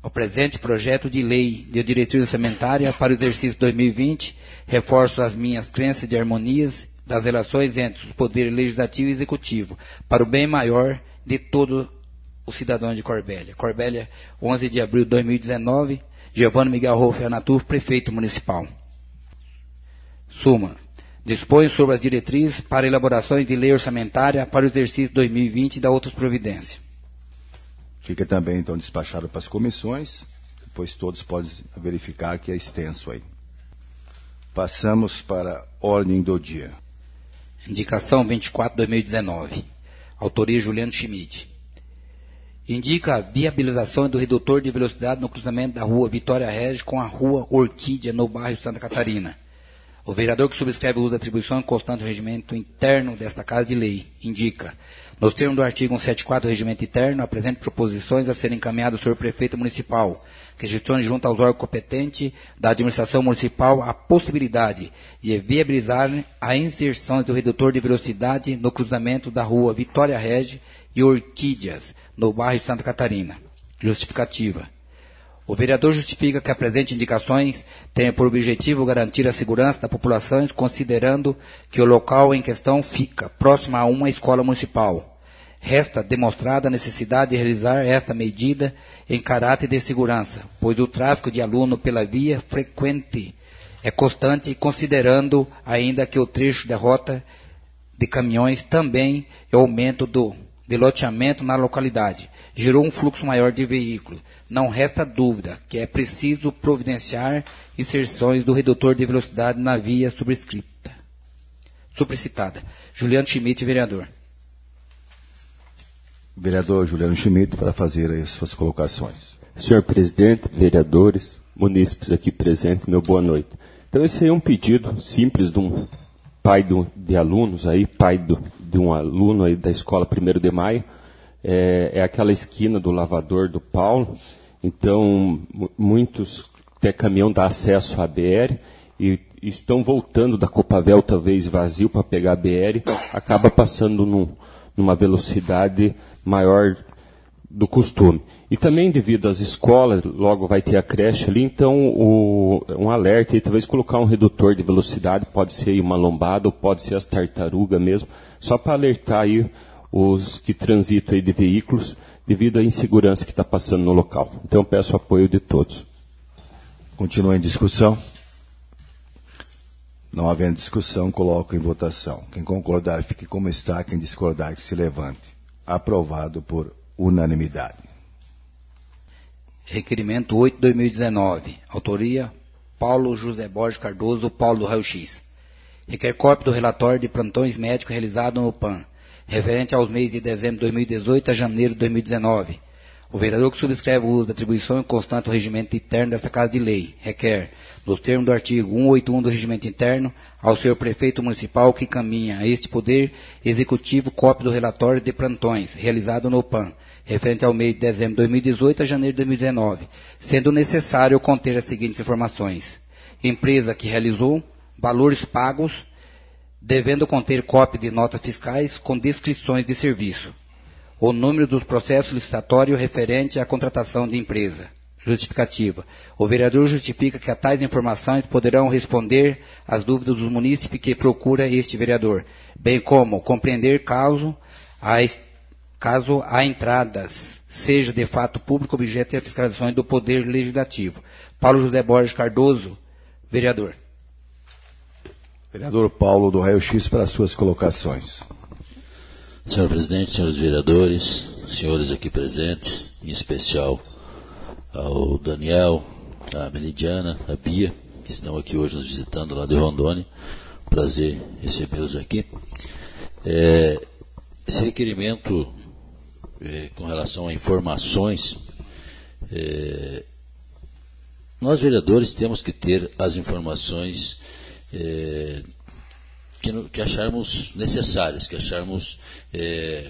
O presente projeto de lei de diretriz orçamentária para o exercício dois mil e vinte reforço as minhas crenças de harmonias das relações entre os poderes legislativo e executivo, para o bem maior de todos os cidadãos de Corbélia. Corbélia, onze de abril de dois mil e dezenove, Giovanni Miguel Rolf Anatur, prefeito municipal. Suma. Dispõe sobre as diretrizes para elaborações de lei orçamentária para o exercício dois mil e vinte e da outras providências. Fica também, então, despachado para as comissões, depois todos podem verificar que é extenso aí. Passamos para a ordem do dia. Indicação vinte e quatro, dois mil e dezenove. Autoria Juliano Schmidt. Indica a viabilização do redutor de velocidade no cruzamento da rua Vitória Regis com a rua Orquídea, no bairro Santa Catarina. O vereador que subscreve o uso da atribuição constante do regimento interno desta Casa de Lei indica, nos termos do artigo cento e setenta e quatro do regimento interno, apresenta proposições a serem encaminhadas ao senhor prefeito municipal, que gestione junto aos órgãos competentes da administração municipal a possibilidade de viabilizar a inserção do redutor de velocidade no cruzamento da rua Vitória Regis e Orquídeas, no bairro Santa Catarina. Justificativa. O vereador justifica que a presente indicações tenha por objetivo garantir a segurança da população, considerando que o local em questão fica próximo a uma escola municipal. Resta demonstrada a necessidade de realizar esta medida em caráter de segurança, pois o tráfego de aluno pela via frequente é constante, considerando ainda que o trecho de rota de caminhões também é o aumento do de loteamento na localidade, gerou um fluxo maior de veículos. Não resta dúvida que é preciso providenciar inserções do redutor de velocidade na via subscrita. Supricitada. Juliano Schmidt, vereador. Vereador Juliano Schmidt, para fazer as suas colocações. Senhor presidente, vereadores, munícipes aqui presentes, meu boa noite. Então esse aí é um pedido simples de um pai do, de alunos aí, pai do, de um aluno aí da escola primeiro de maio, é, é aquela esquina do lavador do Paulo, então muitos, até caminhão dá acesso à B R e estão voltando da Copavel talvez vazio para pegar a B R, acaba passando num, numa velocidade maior do costume. E também devido às escolas, logo vai ter a creche ali, então o, um alerta e talvez colocar um redutor de velocidade, pode ser uma lombada ou pode ser as tartarugas mesmo, só para alertar aí os que transitam aí de veículos devido à insegurança que está passando no local. Então peço o apoio de todos. Continua em discussão. Não havendo discussão, coloco em votação. Quem concordar, fique como está. Quem discordar, que se levante. Aprovado por unanimidade. Requerimento oito, dois mil e dezenove. Autoria, Paulo José Borges Cardoso, Paulo do Raio X. Requer cópia do relatório de plantões médicos realizado no P A N, referente aos meses de dezembro de dois mil e dezoito a janeiro de dois mil e dezenove. O vereador que subscreve o uso da atribuição constante do regimento interno desta Casa de Lei requer, nos termos do artigo cento e oitenta e um do regimento interno, ao senhor prefeito municipal que caminha a este poder executivo cópia do relatório de plantões realizado no P A N, referente ao mês de dezembro de dois mil e dezoito a janeiro de dois mil e dezenove, sendo necessário conter as seguintes informações. Empresa que realizou, valores pagos, devendo conter cópia de notas fiscais com descrições de serviço. O número dos processos licitatórios referente à contratação de empresa. Justificativa. O vereador justifica que a tais informações poderão responder às dúvidas dos munícipes que procura este vereador, bem como compreender caso a, caso a entradas seja de fato público objeto de fiscalizações do Poder Legislativo. Paulo José Borges Cardoso, vereador. Vereador Paulo do Raio X para as suas colocações. Senhor presidente, senhores vereadores, senhores aqui presentes, em especial ao Daniel, a Meridiana, a Bia, que estão aqui hoje nos visitando lá de Rondônia. Prazer recebê-los aqui. É, esse requerimento é, com relação a informações, é, nós vereadores temos que ter as informações é, que, que acharmos necessárias, que acharmos é,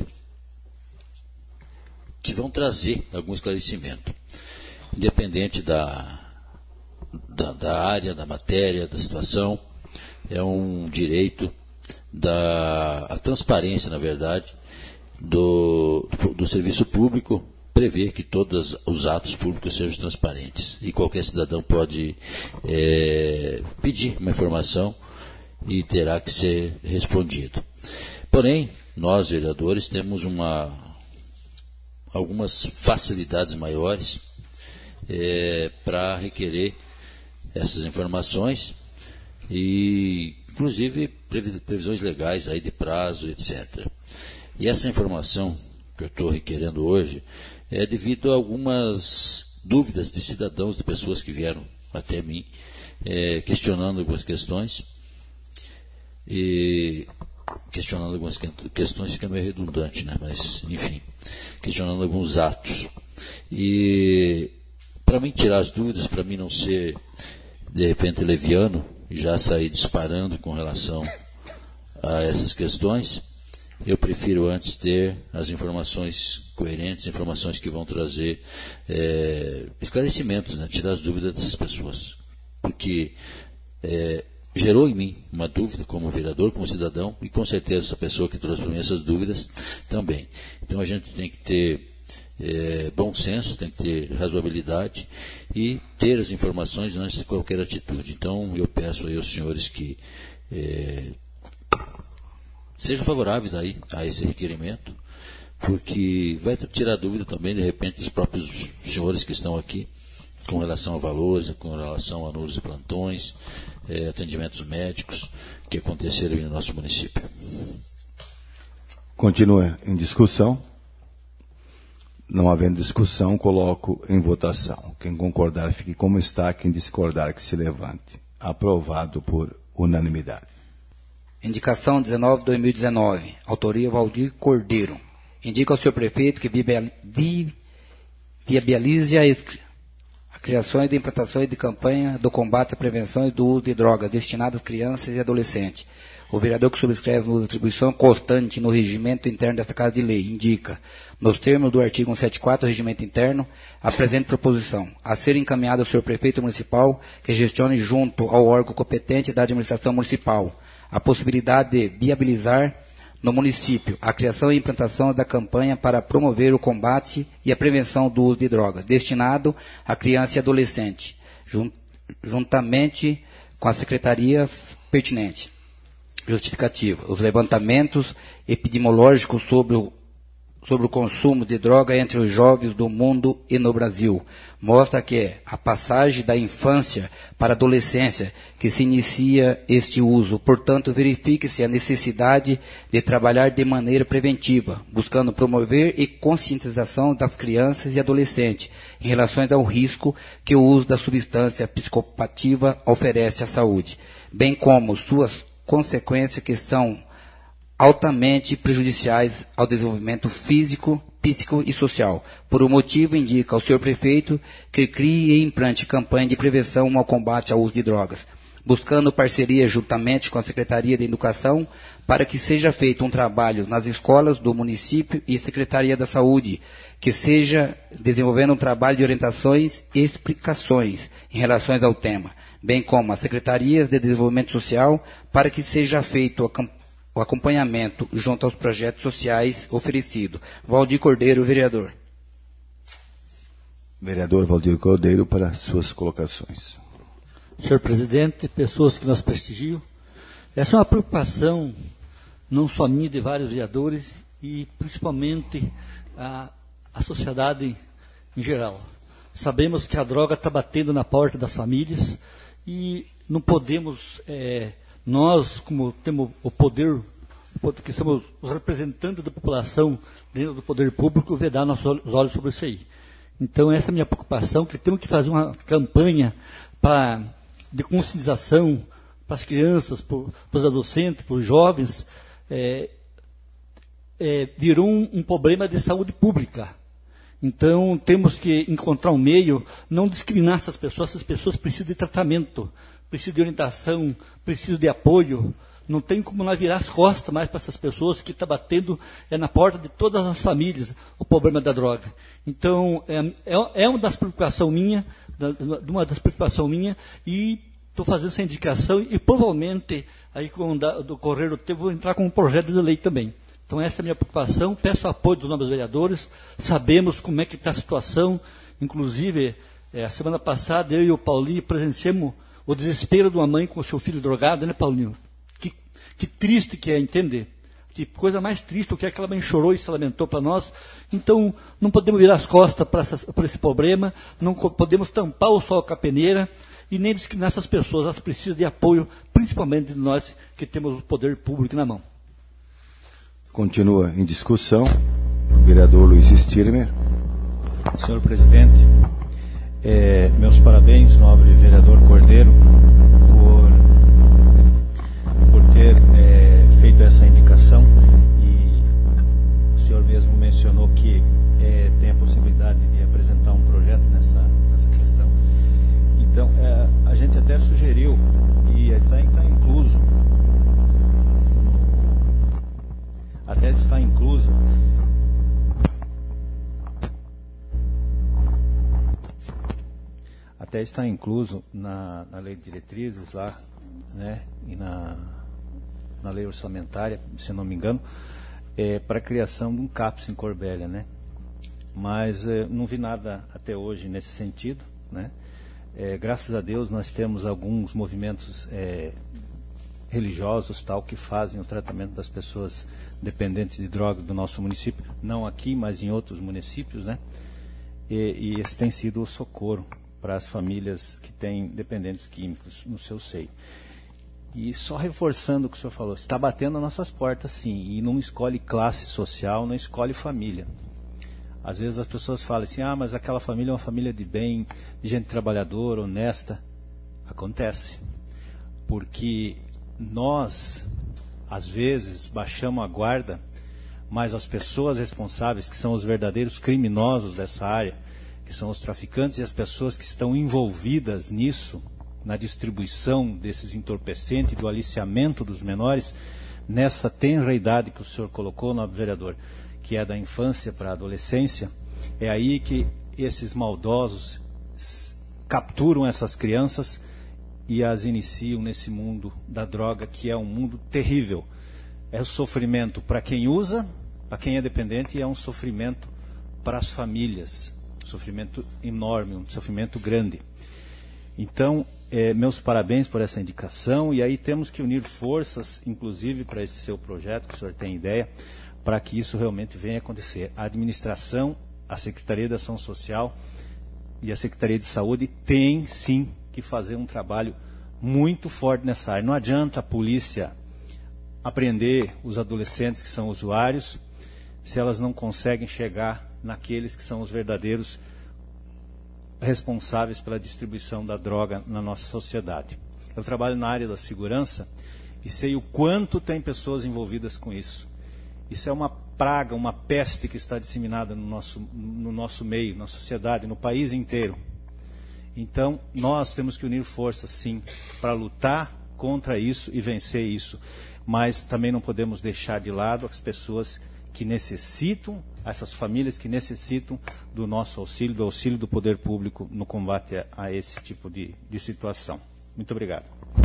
que vão trazer algum esclarecimento. Independente da, da, da área, da matéria, da situação, é um direito da a transparência, na verdade, do, do, do serviço público prever que todos os atos públicos sejam transparentes. E qualquer cidadão pode é, pedir uma informação e terá que ser respondido. Porém, nós, vereadores, temos uma, algumas facilidades maiores é, para requerer essas informações e, inclusive, previsões legais aí de prazo, etcétera. E essa informação que eu estou requerendo hoje é devido a algumas dúvidas de cidadãos, de pessoas que vieram até mim, é, questionando algumas questões. E questionando algumas questões fica meio redundante, né? Mas, enfim, questionando alguns atos. E para mim tirar as dúvidas, para mim não ser, de repente, leviano, já sair disparando com relação a essas questões, eu prefiro antes ter as informações coerentes, informações que vão trazer é, esclarecimentos, né? Tirar as dúvidas dessas pessoas. Porque é, gerou em mim uma dúvida como vereador, como cidadão, e com certeza essa pessoa que trouxe para mim essas dúvidas também. Então a gente tem que ter é, bom senso, tem que ter razoabilidade e ter as informações antes de qualquer atitude. Então eu peço aí aos senhores que é, sejam favoráveis aí a esse requerimento, porque vai tirar dúvida também, de repente, dos próprios senhores que estão aqui, com relação a valores, com relação a números de plantões, eh, atendimentos médicos que aconteceram no nosso município. Continua em discussão. Não havendo discussão, coloco em votação. Quem concordar, fique como está. Quem discordar, que se levante. Aprovado por unanimidade. Indicação dezenove barra dois mil e dezenove. Autoria Valdir Cordeiro. Indica ao senhor prefeito que viabilize a criações e implantações de campanha do combate à prevenção e do uso de drogas destinadas a crianças e adolescentes. O vereador que subscreve uma atribuição constante no regimento interno desta Casa de Lei indica, nos termos do artigo cento e setenta e quatro do regimento interno, a presente proposição, a ser encaminhada ao senhor prefeito municipal que gestione junto ao órgão competente da administração municipal a possibilidade de viabilizar no município a criação e implantação da campanha para promover o combate e a prevenção do uso de drogas, destinado a criança e adolescente, juntamente com as secretarias pertinentes. Justificativa. Os levantamentos epidemiológicos sobre o, sobre o consumo de droga entre os jovens do mundo e no Brasil mostra que a passagem da infância para a adolescência que se inicia este uso. Portanto, verifique-se a necessidade de trabalhar de maneira preventiva, buscando promover e conscientização das crianças e adolescentes em relação ao risco que o uso da substância psicoativa oferece à saúde, bem como suas consequências que são altamente prejudiciais ao desenvolvimento físico, psíquico e social. Por um motivo, indica ao senhor prefeito que crie e implante campanha de prevenção ao combate ao uso de drogas, buscando parceria juntamente com a Secretaria de Educação para que seja feito um trabalho nas escolas do município e Secretaria da Saúde, que seja desenvolvendo um trabalho de orientações e explicações em relação ao tema, bem como as Secretarias de Desenvolvimento Social, para que seja feito a campanha o acompanhamento junto aos projetos sociais oferecidos. Valdir Cordeiro, vereador. Vereador Valdir Cordeiro, para suas colocações. Senhor presidente, pessoas que nos prestigiam, essa é uma preocupação não só minha, de vários vereadores e principalmente a, a sociedade em geral. Sabemos que a droga está batendo na porta das famílias e não podemos... É, nós, como temos o poder, que somos os representantes da população dentro do poder público, vedar nossos olhos sobre isso aí. Então, essa é a minha preocupação, que temos que fazer uma campanha pra, de conscientização para as crianças, para os adolescentes, para os jovens. É, é, virou um, um problema de saúde pública. Então, temos que encontrar um meio, não discriminar essas pessoas, essas pessoas precisam de tratamento, precisam de orientação, precisam de apoio. Não tem como nós virar as costas mais para essas pessoas que estão batendo é, na porta de todas as famílias o problema da droga. Então, é, é, é uma das preocupações minha, da, uma das preocupações minha, e estou fazendo essa indicação e provavelmente, aí com o do Correio do Tempo, vou entrar com um projeto de lei também, Então essa é a minha preocupação, peço apoio dos nobres vereadores, sabemos como é que está a situação, inclusive, é, a semana passada eu e o Paulinho presenciamos o desespero de uma mãe com o seu filho drogado, né, Paulinho? Que, que triste que é, entender. Que coisa mais triste, o que aquela mãe chorou e se lamentou para nós. Então, não podemos virar as costas para esse problema, não podemos tampar o sol com a peneira e nem discriminar essas pessoas. Elas precisam de apoio, principalmente de nós que temos o poder público na mão. Continua em discussão. Vereador Luiz Stirmer. Senhor presidente, é, meus parabéns, nobre vereador Cordeiro, por, por ter é, feito essa indicação, e o senhor mesmo mencionou que é, tem a possibilidade de apresentar um projeto nessa, nessa questão. Então, é, a gente até sugeriu, e está tá incluso, até está incluso, até está incluso na, na lei de diretrizes lá, né, e na, na lei orçamentária, se não me engano, é, para a criação de um CAPS em Corbélia, né? Mas é, não vi nada até hoje nesse sentido, né? É, graças a Deus nós temos alguns movimentos é, religiosos tal que fazem o tratamento das pessoas dependentes de drogas do nosso município, não aqui, mas em outros municípios, né? E, e esse tem sido o socorro para as famílias que têm dependentes químicos no seu seio. E só reforçando o que o senhor falou, está batendo nas nossas portas, sim, e não escolhe classe social, não escolhe família. Às vezes as pessoas falam assim, ah, mas aquela família é uma família de bem, de gente trabalhadora, honesta. Acontece. Porque nós, às vezes, baixamos a guarda, mas as pessoas responsáveis, que são os verdadeiros criminosos dessa área, que são os traficantes e as pessoas que estão envolvidas nisso, na distribuição desses entorpecentes, do aliciamento dos menores, nessa tenra idade que o senhor colocou, nobre vereador, que é da infância para a adolescência, é aí que esses maldosos capturam essas crianças e as iniciam nesse mundo da droga, que é um mundo terrível. É o sofrimento para quem usa, para quem é dependente, e é um sofrimento para as famílias. Um sofrimento enorme, um sofrimento grande. Então, é, meus parabéns por essa indicação, e aí temos que unir forças, inclusive para esse seu projeto, que o senhor tem ideia, para que isso realmente venha acontecer. A administração, a Secretaria de Ação Social e a Secretaria de Saúde têm, sim, que fazer um trabalho muito forte nessa área. Não adianta a polícia apreender os adolescentes que são usuários se elas não conseguem chegar naqueles que são os verdadeiros responsáveis pela distribuição da droga na nossa sociedade. Eu trabalho na área da segurança e sei o quanto tem pessoas envolvidas com isso. Isso é uma praga, uma peste que está disseminada no nosso, no nosso meio, na sociedade, no país inteiro. Então, nós temos que unir forças, sim, para lutar contra isso e vencer isso. Mas também não podemos deixar de lado as pessoas que necessitam, essas famílias que necessitam do nosso auxílio, do auxílio do poder público no combate a, a esse tipo de, de situação. Muito obrigado.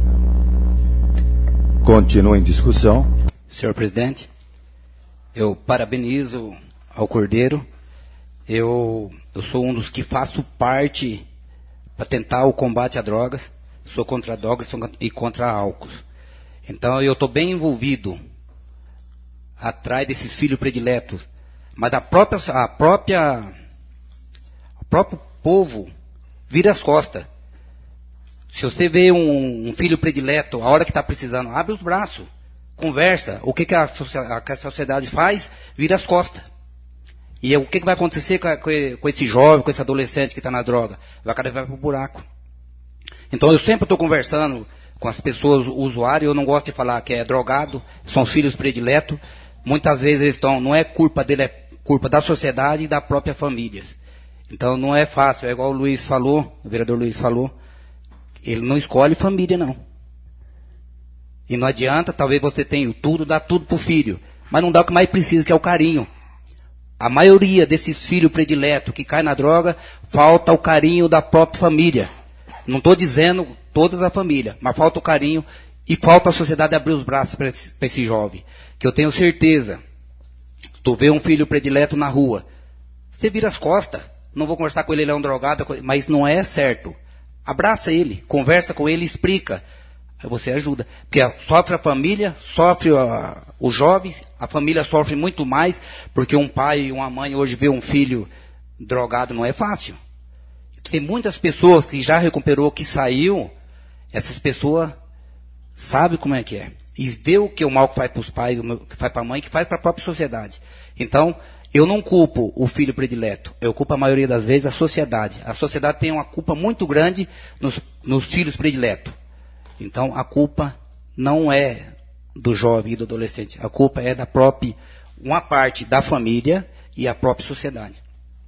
Continua em discussão. Senhor presidente, eu parabenizo ao Cordeiro. Eu, eu sou um dos que faço parte para tentar o combate a drogas. Sou contra drogas e contra álcools. Então eu estou bem envolvido atrás desses filhos prediletos. Mas a própria, a própria, o próprio povo vira as costas. Se você vê um, um filho predileto, a hora que está precisando, abre os braços, conversa. O que, que, a, que a sociedade faz? Vira as costas. E o que, que vai acontecer com, a, com esse jovem, com esse adolescente que está na droga? Vai cada vez vai para o buraco. Então eu sempre estou conversando com as pessoas usuárias, eu não gosto de falar que é drogado, são filhos prediletos. Muitas vezes eles estão, não é culpa dele, é culpa da sociedade e da própria família. Então não é fácil, é igual o Luiz falou, o vereador Luiz falou, ele não escolhe família não. E não adianta, talvez você tenha tudo, dá tudo pro filho, mas não dá o que mais precisa, que é o carinho. A maioria desses filhos prediletos que caem na droga, falta o carinho da própria família. Não estou dizendo todas a família, mas falta o carinho e falta a sociedade abrir os braços para esse, esse jovem. Que eu tenho certeza Tu vê um filho predileto na rua, você vira as costas. Não vou conversar com ele, ele é um drogado, mas não é certo. Abraça ele, conversa com ele, explica. Aí você ajuda. Porque sofre a família, sofre a, os jovens, a família sofre muito mais, porque um pai e uma mãe hoje vê um filho drogado não é fácil. Tem muitas pessoas que já recuperou, que saiu, essas pessoas sabem como é que é. E vê o que o mal que faz para os pais, o que faz para a mãe, que faz para a própria sociedade. Então, eu não culpo o filho predileto, eu culpo a maioria das vezes a sociedade. A sociedade tem uma culpa muito grande nos, nos filhos prediletos. Então, a culpa não é do jovem e do adolescente. A culpa é da própria, uma parte da família e a própria sociedade.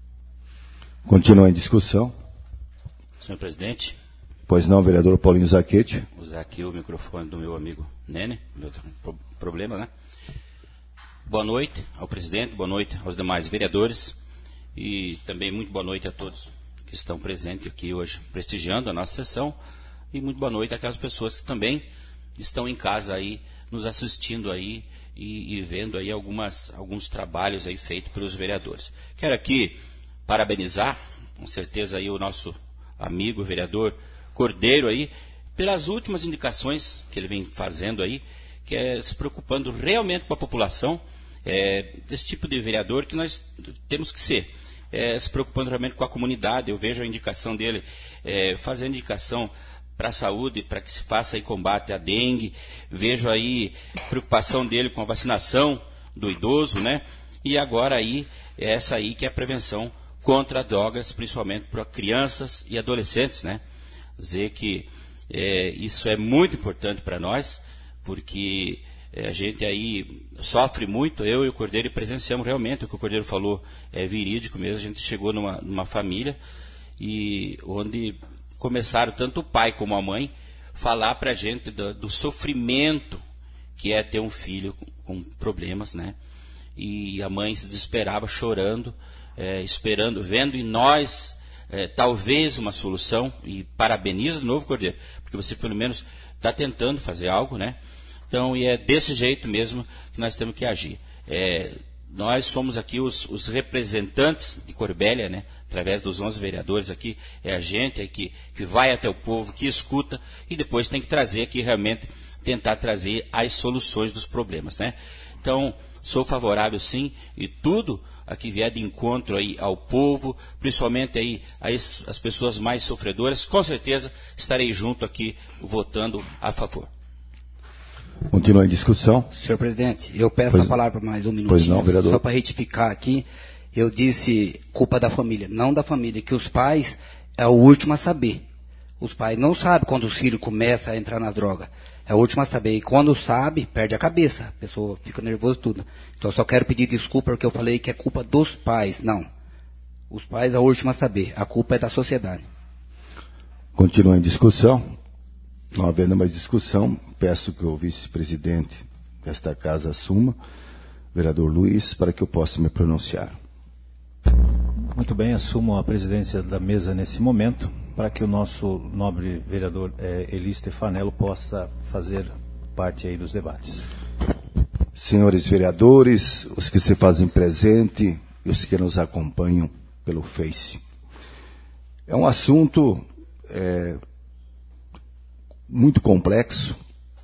Continua em discussão. Senhor presidente. Pois não, vereador Paulinho Zacchetti. Vou usar aqui o microfone do meu amigo Nene, meu problema, né? Boa noite ao presidente, boa noite aos demais vereadores e também muito boa noite a todos que estão presentes aqui hoje, prestigiando a nossa sessão, e muito boa noite àquelas pessoas que também estão em casa aí, nos assistindo aí e, e vendo aí algumas, alguns trabalhos aí feitos pelos vereadores. Quero aqui parabenizar, com certeza aí o nosso amigo vereador Cordeiro aí, pelas últimas indicações que ele vem fazendo aí, que é se preocupando realmente com a população, é, desse tipo de vereador que nós temos que ser, é, se preocupando realmente com a comunidade. Eu vejo a indicação dele, é, fazendo indicação para a saúde, para que se faça aí combate à dengue, vejo aí preocupação dele com a vacinação do idoso, né? E agora aí, essa aí que é a prevenção contra drogas, principalmente para crianças e adolescentes, né? Dizer que é, isso é muito importante para nós, porque é, a gente aí sofre muito. Eu e o Cordeiro presenciamos realmente o que o Cordeiro falou, é verídico mesmo. A gente chegou numa, numa família e onde começaram tanto o pai como a mãe falar para a gente do, do sofrimento que é ter um filho com, com problemas, né? E a mãe se desesperava, chorando, é, esperando, vendo em nós é, talvez uma solução. E parabenizo de novo, Cordeiro, porque você pelo menos está tentando fazer algo, né? Então, e é desse jeito mesmo que nós temos que agir. É, nós somos aqui os, os representantes de Corbélia, né? Através dos onze vereadores aqui, é a gente é que, que vai até o povo, que escuta, e depois tem que trazer aqui realmente, tentar trazer as soluções dos problemas, né? Então, sou favorável sim, e tudo aqui vier de encontro aí ao povo, principalmente aí as, as pessoas mais sofredoras, com certeza estarei junto aqui votando a favor. Continua em discussão. Senhor presidente, eu peço Pois- a palavra por mais um minutinho, pois não, vereador. só para retificar aqui. Eu disse culpa da família, não da família, que os pais é o último a saber. Os pais não sabem quando os filhos começam a entrar na droga. É o último a saber. E quando sabe, perde a cabeça. A pessoa fica nervosa e tudo. Então eu só quero pedir desculpa porque eu falei que é culpa dos pais. Não. Os pais é o último a saber. A culpa é da sociedade. Continua em discussão. Não havendo mais discussão, peço que o vice-presidente desta casa assuma, vereador Luiz, para que eu possa me pronunciar. Muito bem, assumo a presidência da mesa nesse momento, para que o nosso nobre vereador eh, Eli Stefanello possa fazer parte aí dos debates. Senhores vereadores, os que se fazem presente e os que nos acompanham pelo Face. É um assunto é, muito complexo,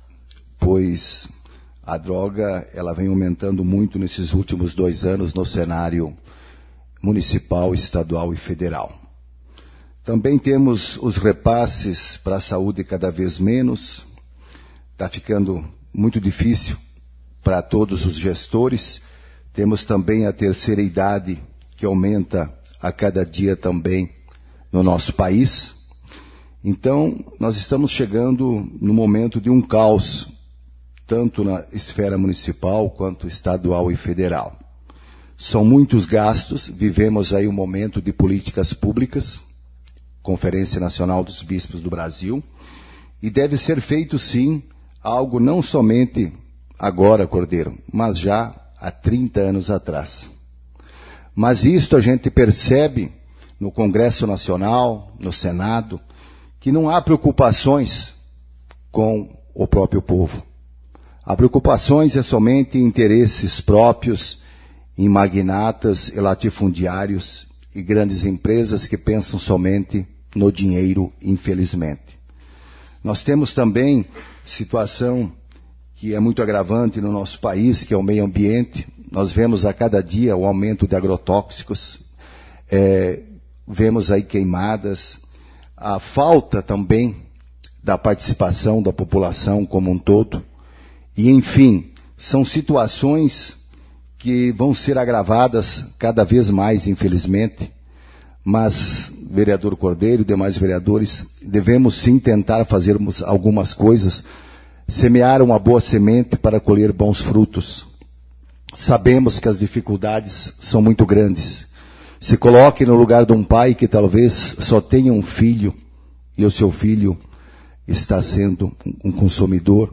pois a droga ela vem aumentando muito nesses últimos dois anos no cenário municipal, estadual e federal. Também temos os repasses para a saúde cada vez menos. Está ficando muito difícil para todos os gestores. Temos também a terceira idade, que aumenta a cada dia também no nosso país. Então, nós estamos chegando no momento de um caos, tanto na esfera municipal quanto estadual e federal. São muitos gastos, vivemos aí um momento de políticas públicas, Conferência Nacional dos Bispos do Brasil, e deve ser feito sim algo não somente agora, Cordeiro, mas já há trinta anos atrás. Mas isto a gente percebe no Congresso Nacional, no Senado, que não há preocupações com o próprio povo. Há preocupações é somente em interesses próprios, em magnatas e latifundiários e grandes empresas que pensam somente no dinheiro, infelizmente. Nós temos também situação que é muito agravante no nosso país, que é o meio ambiente. Nós vemos a cada dia o aumento de agrotóxicos, é, vemos aí queimadas, a falta também da participação da população como um todo. E, enfim, são situações que vão ser agravadas cada vez mais, infelizmente. Mas, vereador Cordeiro e demais vereadores, devemos sim tentar fazermos algumas coisas, semear uma boa semente para colher bons frutos. Sabemos que as dificuldades são muito grandes. Se coloque no lugar de um pai que talvez só tenha um filho e o seu filho está sendo um consumidor.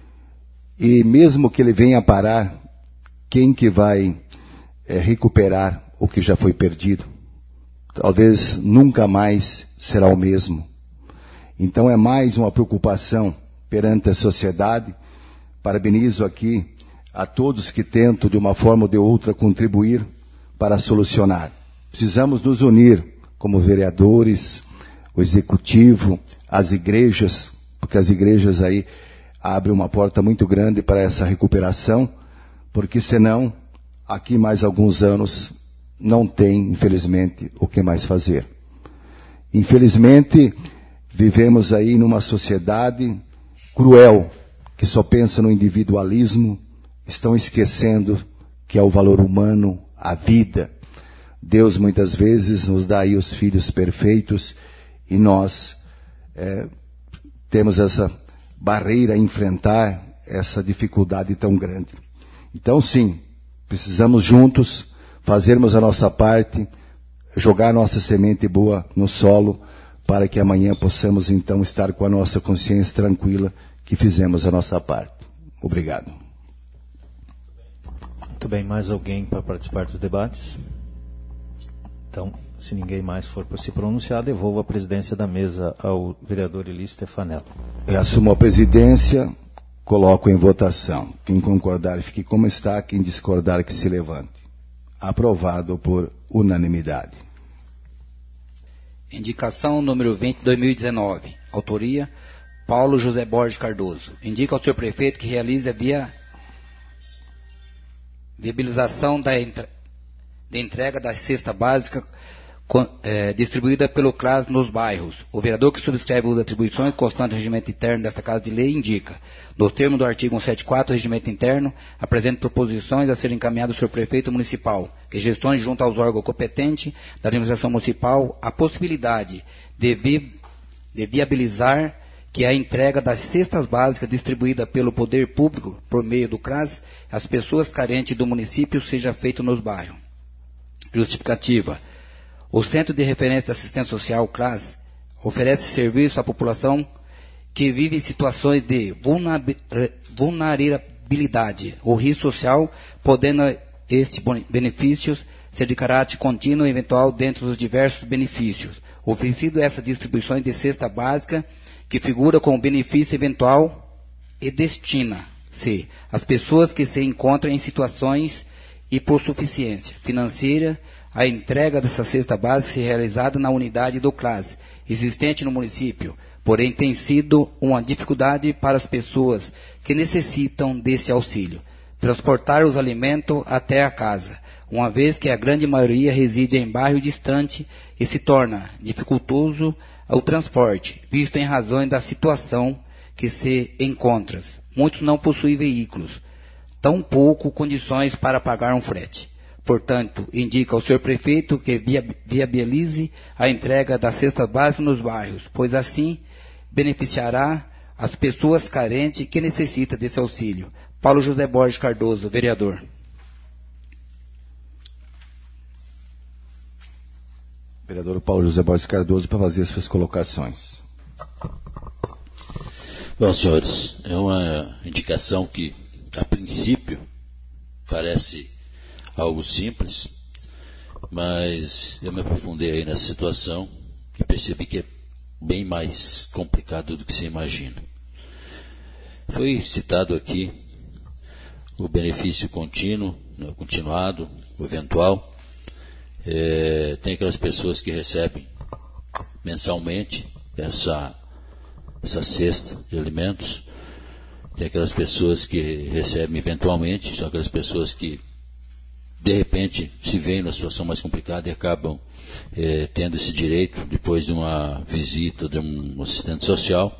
E mesmo que ele venha parar, quem que vai é, recuperar o que já foi perdido? Talvez nunca mais será o mesmo. Então é mais uma preocupação perante a sociedade. Parabenizo aqui a todos que tentam de uma forma ou de outra contribuir para solucionar. Precisamos nos unir como vereadores, o executivo, as igrejas, porque as igrejas aí abrem uma porta muito grande para essa recuperação, porque senão, aqui mais alguns anos, não tem, infelizmente, o que mais fazer. Infelizmente, vivemos aí numa sociedade cruel, que só pensa no individualismo, estão esquecendo que é o valor humano, a vida. Deus muitas vezes nos dá aí os filhos perfeitos e nós é, temos essa barreira a enfrentar, essa dificuldade tão grande. Então sim, precisamos juntos fazermos a nossa parte, jogar nossa semente boa no solo, para que amanhã possamos então estar com a nossa consciência tranquila que fizemos a nossa parte. Obrigado. Muito bem, mais alguém para participar dos debates? Então, se ninguém mais for para se pronunciar, devolvo a presidência da mesa ao vereador Eli Stefanello. Eu assumo a presidência, coloco em votação. Quem concordar, fique como está. Quem discordar, que se levante. Aprovado por unanimidade. Indicação número vinte, dois mil e dezenove. Autoria, Paulo José Borges Cardoso. Indica ao senhor prefeito que realize a via... viabilização da, entre... da entrega da cesta básica é, distribuída pelo C L A S nos bairros. O vereador que subscreve as atribuições constantes do regimento interno desta Casa de Lei indica, nos termos do artigo cento e setenta e quatro do regimento interno, apresenta proposições a serem encaminhadas ao senhor prefeito municipal, que gestões junto aos órgãos competentes da administração municipal a possibilidade de, vi... de viabilizar que a entrega das cestas básicas distribuída pelo poder público por meio do C L A S às pessoas carentes do município seja feito nos bairros. Justificativa. O Centro de Referência de Assistência Social, C L A S, oferece serviço à população que vive em situações de vulnerabilidade ou risco social, podendo estes benefícios ser de caráter contínuo e eventual dentro dos diversos benefícios. Oferecido essa distribuição de cesta básica, que figura como benefício eventual e destina-se às pessoas que se encontram em situações hipossuficiência financeira. A entrega dessa cesta básica se realizada na unidade do C L A S, existente no município, porém tem sido uma dificuldade para as pessoas que necessitam desse auxílio transportar os alimentos até a casa, uma vez que a grande maioria reside em bairro distante e se torna dificultoso o transporte, visto em razão da situação que se encontra. Muitos não possuem veículos, tampouco condições para pagar um frete. Portanto, indica ao senhor prefeito que viabilize a entrega da cesta básica nos bairros, pois assim beneficiará as pessoas carentes que necessitam desse auxílio. Paulo José Borges Cardoso, vereador. Vereador Paulo José Borges Cardoso, para fazer as suas colocações. Bom, senhores, é uma indicação que, a princípio, parece algo simples, mas eu me aprofundei aí nessa situação e percebi que é bem mais complicado do que se imagina. Foi citado aqui o benefício contínuo, né, continuado, o eventual. É, tem aquelas pessoas que recebem mensalmente essa, essa cesta de alimentos. Tem aquelas pessoas que recebem eventualmente, são aquelas pessoas que de repente se veem numa situação mais complicada e acabam é, tendo esse direito depois de uma visita de um assistente social.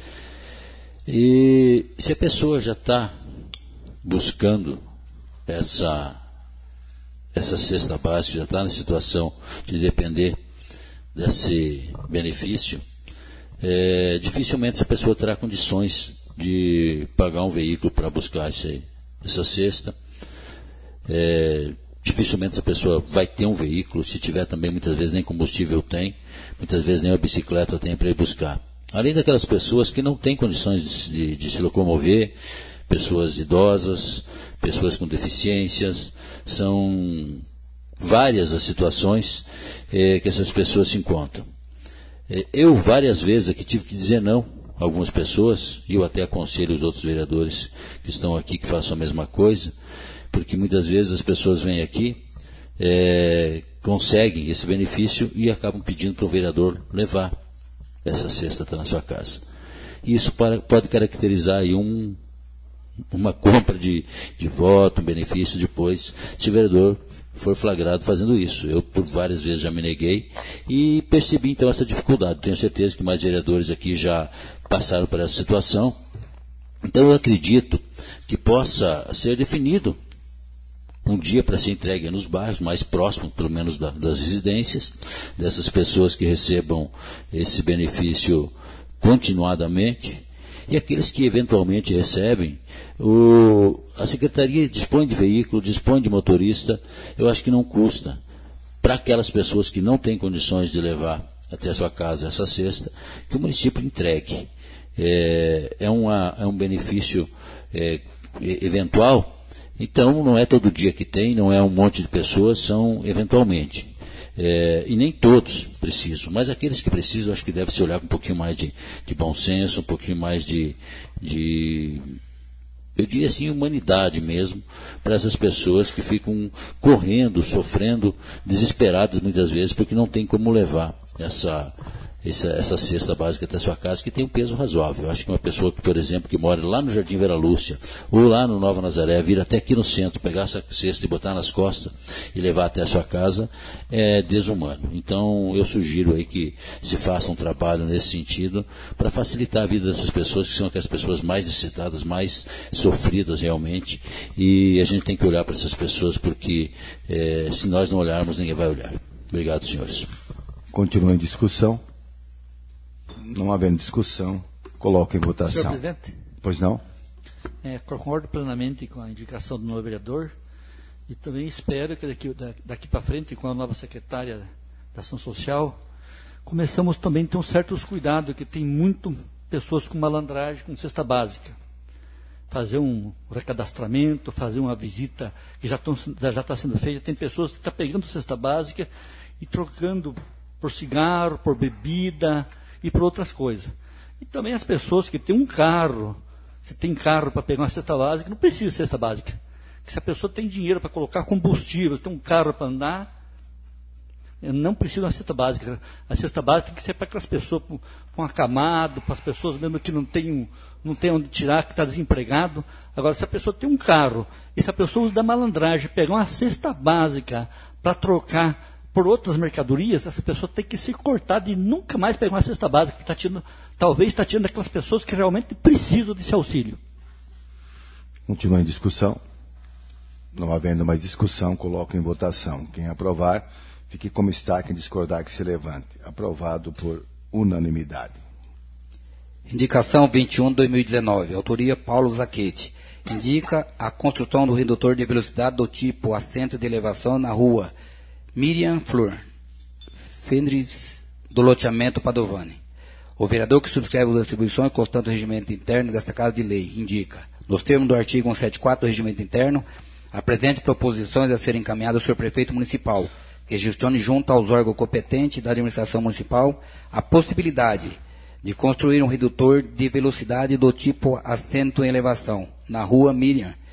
E se a pessoa já está buscando essa, essa cesta básica, já está na situação de depender desse benefício, é, dificilmente essa pessoa terá condições de pagar um veículo para buscar esse, essa cesta. É, dificilmente essa pessoa vai ter um veículo, se tiver também muitas vezes nem combustível tem, muitas vezes nem uma bicicleta tem para ir buscar. Além daquelas pessoas que não têm condições de, de, de se locomover, pessoas idosas, pessoas com deficiências, são várias as situações é, que essas pessoas se encontram. É, eu várias vezes aqui tive que dizer não a algumas pessoas, e eu até aconselho os outros vereadores que estão aqui que façam a mesma coisa, porque muitas vezes as pessoas vêm aqui, é, conseguem esse benefício e acabam pedindo para o vereador levar essa cesta até na sua casa. E isso para, pode caracterizar aí um, uma compra de, de voto, um benefício depois, se o vereador for flagrado fazendo isso. Eu, por várias vezes, já me neguei e percebi, então, essa dificuldade. Tenho certeza que mais vereadores aqui já passaram por essa situação. Então, eu acredito que possa ser definido um dia para ser entregue nos bairros, mais próximo, pelo menos, da, das residências, dessas pessoas que recebam esse benefício continuadamente. E aqueles que eventualmente recebem, o, a Secretaria dispõe de veículo, dispõe de motorista, eu acho que não custa. Para aquelas pessoas que não têm condições de levar até a sua casa essa cesta, que o município entregue. É, é, uma, é um benefício é, eventual, então não é todo dia que tem, não é um monte de pessoas, são eventualmente. É, e nem todos precisam, mas aqueles que precisam, acho que deve se olhar com um pouquinho mais de, de bom senso, um pouquinho mais de, de, eu diria assim, humanidade mesmo, para essas pessoas que ficam correndo, sofrendo, desesperadas muitas vezes, porque não tem como levar essa, essa, essa cesta básica até a sua casa, que tem um peso razoável. Eu acho que uma pessoa que, por exemplo, que mora lá no Jardim Vera Lúcia, ou lá no Nova Nazaré, vir até aqui no centro, pegar essa cesta e botar nas costas e levar até a sua casa, é desumano. Então, eu sugiro aí que se faça um trabalho nesse sentido, para facilitar a vida dessas pessoas, que são aquelas pessoas mais necessitadas, mais sofridas realmente, e a gente tem que olhar para essas pessoas, porque é, se nós não olharmos, ninguém vai olhar. Obrigado, senhores. Continua em discussão. Não havendo discussão, coloco em votação. Senhor presidente? Pois não? É, concordo plenamente com a indicação do novo vereador e também espero que daqui, daqui para frente, com a nova secretária da Ação Social, começamos também a ter um certos cuidados, que tem muito pessoas com malandragem, com cesta básica. Fazer um recadastramento, fazer uma visita que já está sendo feita. Tem pessoas que estão pegando cesta básica e trocando por cigarro, por bebida e por outras coisas. E também as pessoas que têm um carro, se tem carro para pegar uma cesta básica, não precisa de cesta básica. Porque se a pessoa tem dinheiro para colocar combustível, tem um carro para andar, não precisa de uma cesta básica. A cesta básica tem que ser para aquelas pessoas com, com acamado, para as pessoas mesmo que não tem, não tem onde tirar, que está desempregado. Agora, se a pessoa tem um carro, e se a pessoa usa da malandragem, pegar uma cesta básica para trocar por outras mercadorias, essa pessoa tem que se cortar de nunca mais pegar uma cesta básica, que tá tirando, talvez está tirando aquelas pessoas que realmente precisam desse auxílio. Continua em discussão. Não havendo mais discussão, coloco em votação. Quem aprovar, fique como está. Quem discordar, que se levante. Aprovado por unanimidade. Indicação vinte e um de dois mil e dezenove. Autoria Paulo Zaquete. Indica a construção do redutor de velocidade do tipo assento de elevação na rua Miriam Flor, Fendris, do loteamento Padovani. O vereador que subscreve as atribuições constantes do regimento interno desta Casa de Lei indica, nos termos do artigo cento e setenta e quatro do regimento interno, a presente proposições a serem encaminhadas ao senhor prefeito municipal, que gestione junto aos órgãos competentes da administração municipal a possibilidade de construir um redutor de velocidade do tipo assento em elevação na rua Miriam,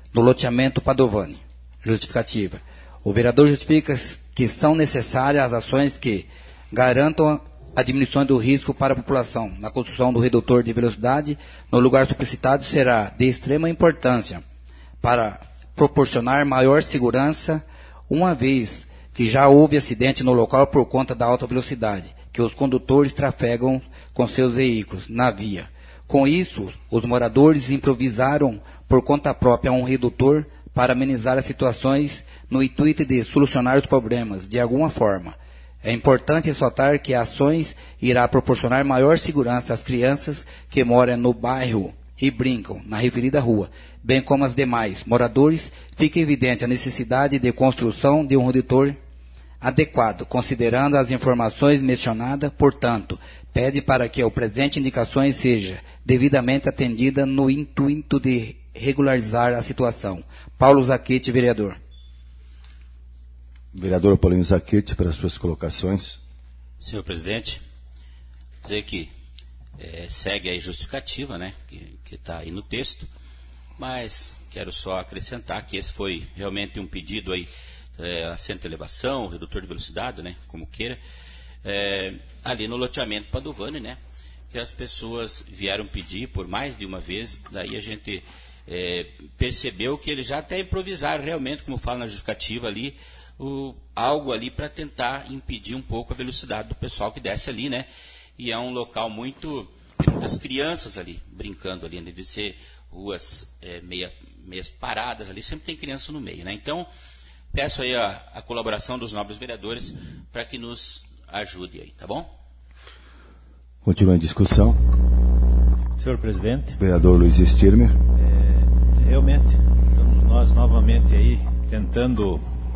no loteamento Padovani. Justificativa. O vereador justifica que são necessárias as ações que garantam a diminuição do risco para a população. Na construção do redutor de velocidade, no lugar suplicitado, será de extrema importância para proporcionar maior segurança, uma vez que já houve acidente no local por conta da alta velocidade, que os condutores trafegam com seus veículos na via. Com isso, os moradores improvisaram por conta própria um redutor para amenizar as situações no intuito de solucionar os problemas de alguma forma. É importante ressaltar que ações irá proporcionar maior segurança às crianças que moram no bairro e brincam na referida rua, bem como aos demais moradores. Fica evidente a necessidade de construção de um redutor adequado, considerando as informações mencionadas. Portanto, pede para que a presente indicações seja devidamente atendida no intuito de regularizar a situação. Paulo Zacchetti, vereador. Vereador Paulinho Zacchetti, para as suas colocações. Senhor presidente, dizer que é, segue a justificativa, né, que está aí no texto, mas quero só acrescentar que esse foi realmente um pedido aí, é, assento de elevação, redutor de velocidade, né, como queira, é, ali no loteamento Padovani, né, que as pessoas vieram pedir por mais de uma vez, daí a gente é, percebeu que eles já até improvisaram realmente, como fala na justificativa ali, O, algo ali para tentar impedir um pouco a velocidade do pessoal que desce ali, né? E é um local muito... tem muitas crianças ali, brincando ali, deve ser ruas é, meia, meias paradas ali, sempre tem criança no meio, né? Então, peço aí a, a colaboração dos nobres vereadores para que nos ajude aí, tá bom? Continua em discussão. Senhor presidente. Vereador Luiz Stirmer. É, realmente, estamos nós novamente aí tentando...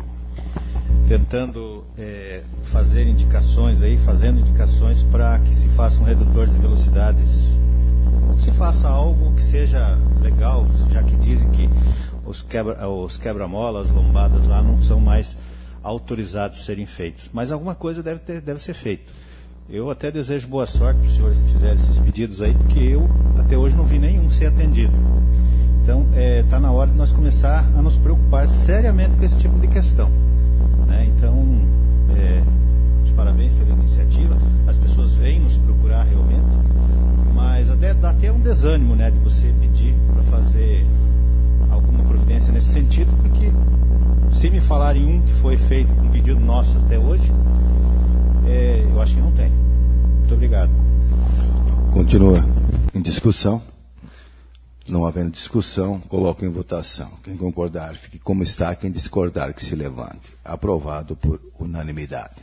tentando é, fazer indicações aí, fazendo indicações para que se façam redutores de velocidades, ou que se faça algo que seja legal, já que dizem que os quebra, os quebra-molas, lombadas lá não são mais autorizados a serem feitos, mas alguma coisa deve, ter, deve ser feita. Eu até desejo boa sorte para os senhores que fizerem esses pedidos aí, porque eu até hoje não vi nenhum ser atendido. Então está é, na hora de nós começar a nos preocupar seriamente com esse tipo de questão. Né? Então, é, os parabéns pela iniciativa. As pessoas vêm nos procurar realmente, mas até dá até um desânimo, né, de você pedir para fazer alguma providência nesse sentido, porque se me falarem um que foi feito com pedido nosso até hoje, é, eu acho que não tem. Muito obrigado. Continua em discussão. Não havendo discussão, coloco em votação. Quem concordar, fique como está. Quem discordar, que se levante. Aprovado por unanimidade.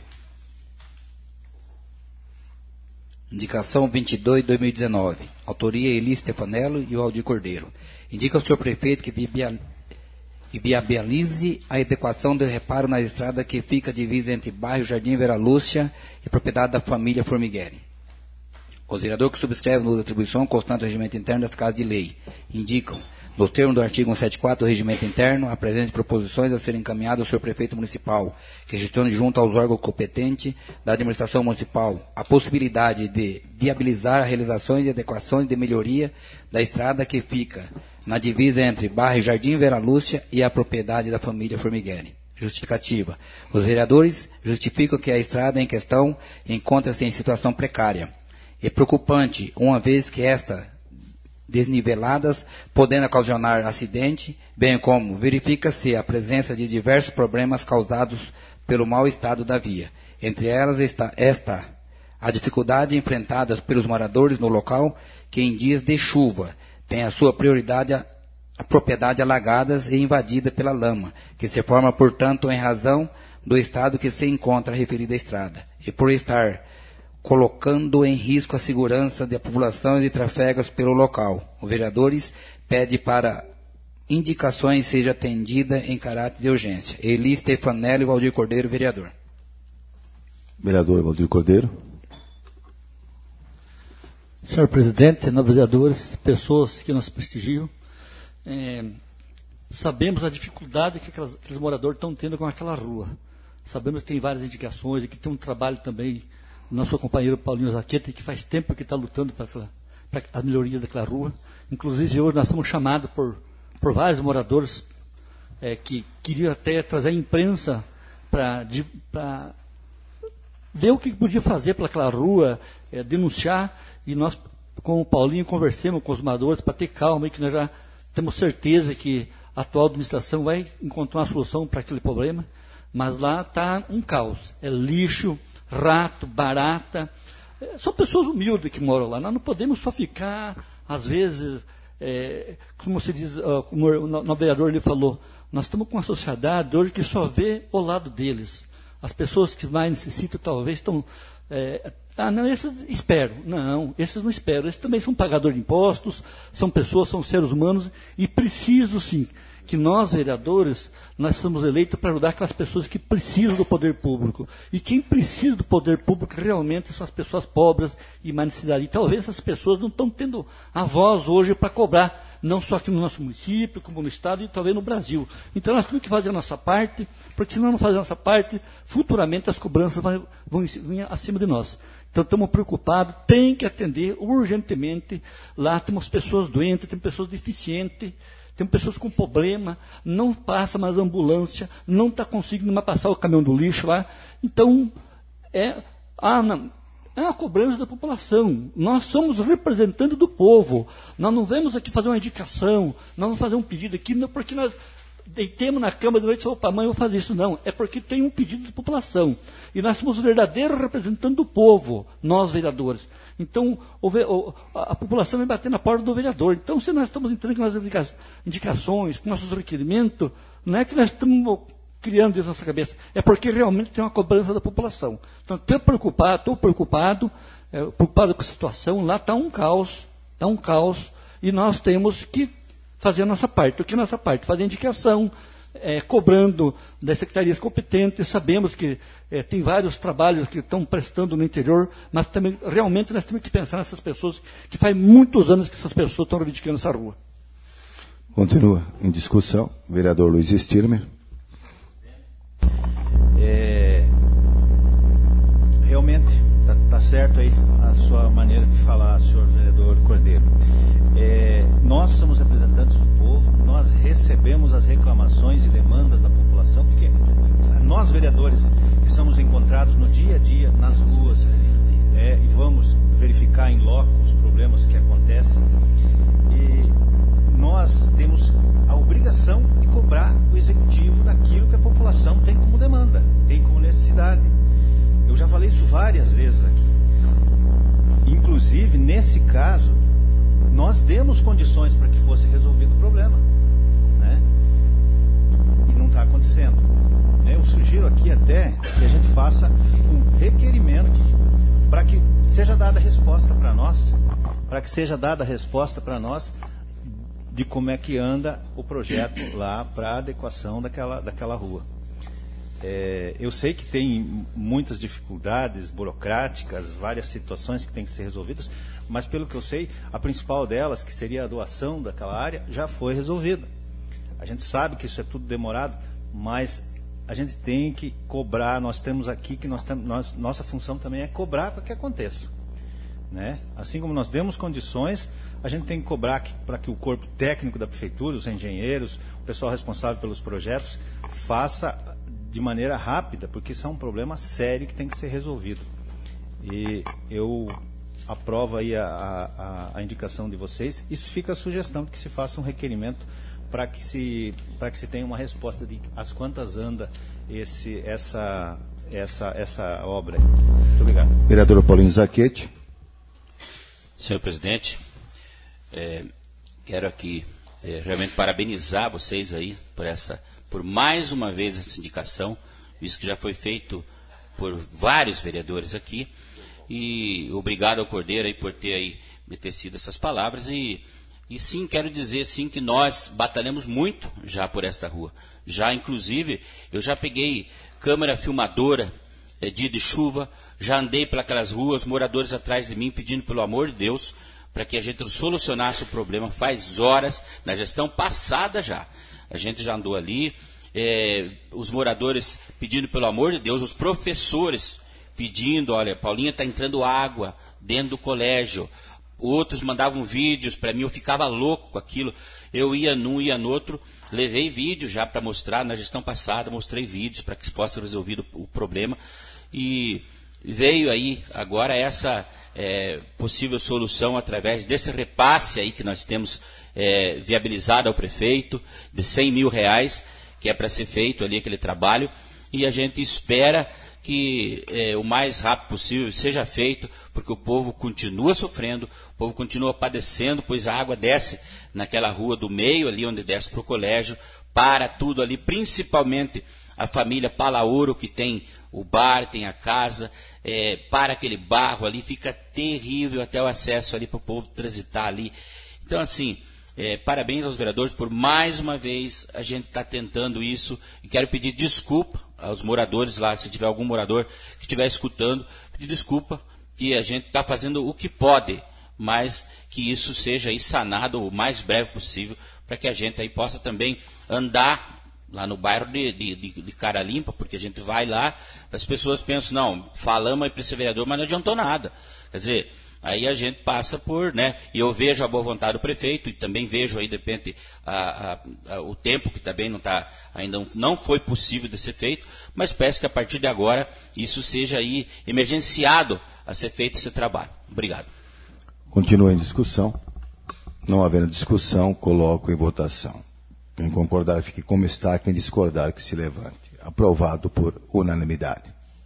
Indicação vinte e dois de dois mil e dezenove. Autoria Eli Stefanello e o Aldir Cordeiro. Indica ao senhor prefeito que viabilize a adequação do reparo na estrada que fica divisa entre bairro Jardim Vera Lúcia e propriedade da família Formigueri. Os vereadores que subscrevem a atribuição constante do regimento interno das casas de lei indicam, nos termos do artigo cento e setenta e quatro do regimento interno, a presente proposições a serem encaminhadas ao senhor prefeito municipal, que gestione junto aos órgãos competentes da administração municipal a possibilidade de viabilizar realizações e adequações de melhoria da estrada que fica na divisa entre bairro Jardim Vera Lúcia e a propriedade da família Formigueri. Justificativa. Os vereadores justificam que a estrada em questão encontra-se em situação precária. É preocupante, uma vez que estas desniveladas, podendo ocasionar acidente, bem como verifica-se a presença de diversos problemas causados pelo mau estado da via. Entre elas está esta, a dificuldade enfrentada pelos moradores no local, que em dias de chuva tem a sua prioridade a, a propriedade alagadas e invadida pela lama, que se forma, portanto, em razão do estado que se encontra a referida estrada, e por estar colocando em risco a segurança da população e de trafegos pelo local. Os vereadores pedem para indicações seja atendida em caráter de urgência. Eli Stefanello e Aldir Cordeiro, vereador. Vereador Aldir Cordeiro. Senhor presidente, nobres vereadores, pessoas que nos prestigiam, é, sabemos a dificuldade que aquelas, aqueles moradores estão tendo com aquela rua. Sabemos que tem várias indicações e que tem um trabalho também nosso companheiro Paulinho Zacchetti, que faz tempo que está lutando para a melhoria daquela rua. Inclusive, hoje nós somos chamados por por vários moradores é, que queriam até trazer a imprensa para ver o que podia fazer pelaquela rua, é, denunciar, e nós, com o Paulinho, conversamos com os moradores para ter calma, e que nós já temos certeza que a atual administração vai encontrar uma solução para aquele problema, mas lá está um caos, é lixo, rato, barata, é, são pessoas humildes que moram lá, nós não podemos só ficar, às vezes, é, como se diz, uh, como o vereador ele falou, nós estamos com uma sociedade hoje que só vê o lado deles. As pessoas que mais necessitam talvez estão... É, ah, não, esses esperam. Não, esses não esperam. Esses também são pagadores de impostos, são pessoas, são seres humanos, e preciso sim que nós, vereadores, nós somos eleitos para ajudar aquelas pessoas que precisam do poder público. E quem precisa do poder público realmente são as pessoas pobres e mais necessitadas. E talvez essas pessoas não estão tendo a voz hoje para cobrar, não só aqui no nosso município, como no estado e talvez no Brasil. Então nós temos que fazer a nossa parte, porque se nós não fazermos a nossa parte, futuramente as cobranças vão, vão vir acima de nós. Então estamos preocupados, tem que atender urgentemente. Lá temos pessoas doentes, temos pessoas deficientes, tem pessoas com problema, não passa mais ambulância, não está conseguindo mais passar o caminhão do lixo lá. Então, é, ah, não, é uma cobrança da população. Nós somos representantes do povo. Nós não vamos aqui fazer uma indicação, nós vamos fazer um pedido aqui, não porque nós deitemos na cama de noite e falamos, opa, mãe, eu vou fazer isso. Não, é porque tem um pedido da população. E nós somos os verdadeiros representantes do povo, nós vereadores. Então, o, o, a, a população vai bater na porta do vereador. Então, se nós estamos entrando com nossas indicações, com nossos requerimentos, não é que nós estamos criando isso na nossa cabeça, é porque realmente tem uma cobrança da população. Então, estou preocupado, estou preocupado, é, preocupado com a situação, lá está um caos, está um caos, e nós temos que fazer a nossa parte. O que é a nossa parte? Fazer indicação, é, cobrando das secretarias competentes. Sabemos que é, tem vários trabalhos que estão prestando no interior, mas também realmente nós temos que pensar nessas pessoas, que faz muitos anos que essas pessoas estão reivindicando essa rua. Continua em discussão, vereador Luiz Stirmer. É, realmente, está tá certo aí a sua maneira de falar, senhor vereador Cordeiro. É, nós somos representantes do povo, nós recebemos as reclamações e demandas da população, porque nós, vereadores, que somos encontrados no dia a dia, nas ruas, é, e vamos verificar em loco os problemas que acontecem, e nós temos a obrigação de cobrar o executivo daquilo que a população tem como demanda, tem como necessidade. Eu já falei isso várias vezes aqui. Inclusive, nesse caso, nós demos condições para que fosse resolvido o problema, né? E não está acontecendo. Eu sugiro aqui até que a gente faça um requerimento para que seja dada a resposta para nós, para que seja dada a resposta para nós de como é que anda o projeto lá para a adequação daquela, daquela rua. É, eu sei que tem muitas dificuldades burocráticas, várias situações que têm que ser resolvidas, mas pelo que eu sei, a principal delas, que seria a doação daquela área, já foi resolvida. A gente sabe que isso é tudo demorado, mas a gente tem que cobrar. Nós temos aqui que nós temos, nós, nossa função também é cobrar para que aconteça, né? Assim como nós demos condições, a gente tem que cobrar para que o corpo técnico da prefeitura, os engenheiros, o pessoal responsável pelos projetos, faça de maneira rápida, porque isso é um problema sério que tem que ser resolvido. E eu aprovo aí a, a, a indicação de vocês. Isso fica a sugestão de que se faça um requerimento para que se para que se tenha uma resposta de as quantas anda esse essa essa essa obra. Muito obrigado. Vereador Paulinho Zachetti. Senhor presidente, é, quero aqui é, realmente parabenizar vocês aí por essa por mais uma vez essa indicação, isso que já foi feito por vários vereadores aqui, e obrigado ao Cordeiro aí por ter aí me tecido essas palavras, e, e sim, quero dizer sim que nós batalhamos muito já por esta rua, já inclusive, eu já peguei câmera filmadora, é, dia de chuva, já andei pelas ruas, moradores atrás de mim pedindo pelo amor de Deus, para que a gente solucionasse o problema, faz horas, na gestão passada já. A gente já andou ali, é, os moradores pedindo pelo amor de Deus, os professores pedindo, olha, Paulinha está entrando água dentro do colégio, outros mandavam vídeos para mim, eu ficava louco com aquilo. Eu ia num, ia no outro, levei vídeo já para mostrar, na gestão passada, mostrei vídeos para que se possa resolver o, o problema. E veio aí agora essa é, possível solução através desse repasse aí que nós temos é, viabilizado ao prefeito, de cem mil reais, que é para ser feito ali aquele trabalho, e a gente espera que é, o mais rápido possível seja feito, porque o povo continua sofrendo, o povo continua padecendo, pois a água desce naquela rua do meio, ali onde desce para o colégio, para tudo ali, principalmente a família Palaoro, que tem o bar, tem a casa, é, para aquele barro ali, fica terrível até o acesso ali para o povo transitar ali. Então, assim, é, parabéns aos vereadores por mais uma vez a gente está tentando isso, e quero pedir desculpa aos moradores lá, se tiver algum morador que estiver escutando, pedir desculpa, que a gente está fazendo o que pode, mas que isso seja aí sanado o mais breve possível, para que a gente aí possa também andar lá no bairro de, de, de, de cara limpa, porque a gente vai lá, as pessoas pensam, não, falamos aí para esse vereador, mas não adiantou nada. Quer dizer, aí a gente passa por, né, e eu vejo a boa vontade do prefeito, e também vejo aí, de repente, a, a, a, o tempo que também não tá, ainda não foi possível de ser feito, mas peço que a partir de agora isso seja aí emergenciado a ser feito esse trabalho. Obrigado. Continua em discussão. Não havendo discussão, coloco em votação. Quem concordar fique como está, quem discordar que se levante. Aprovado por unanimidade.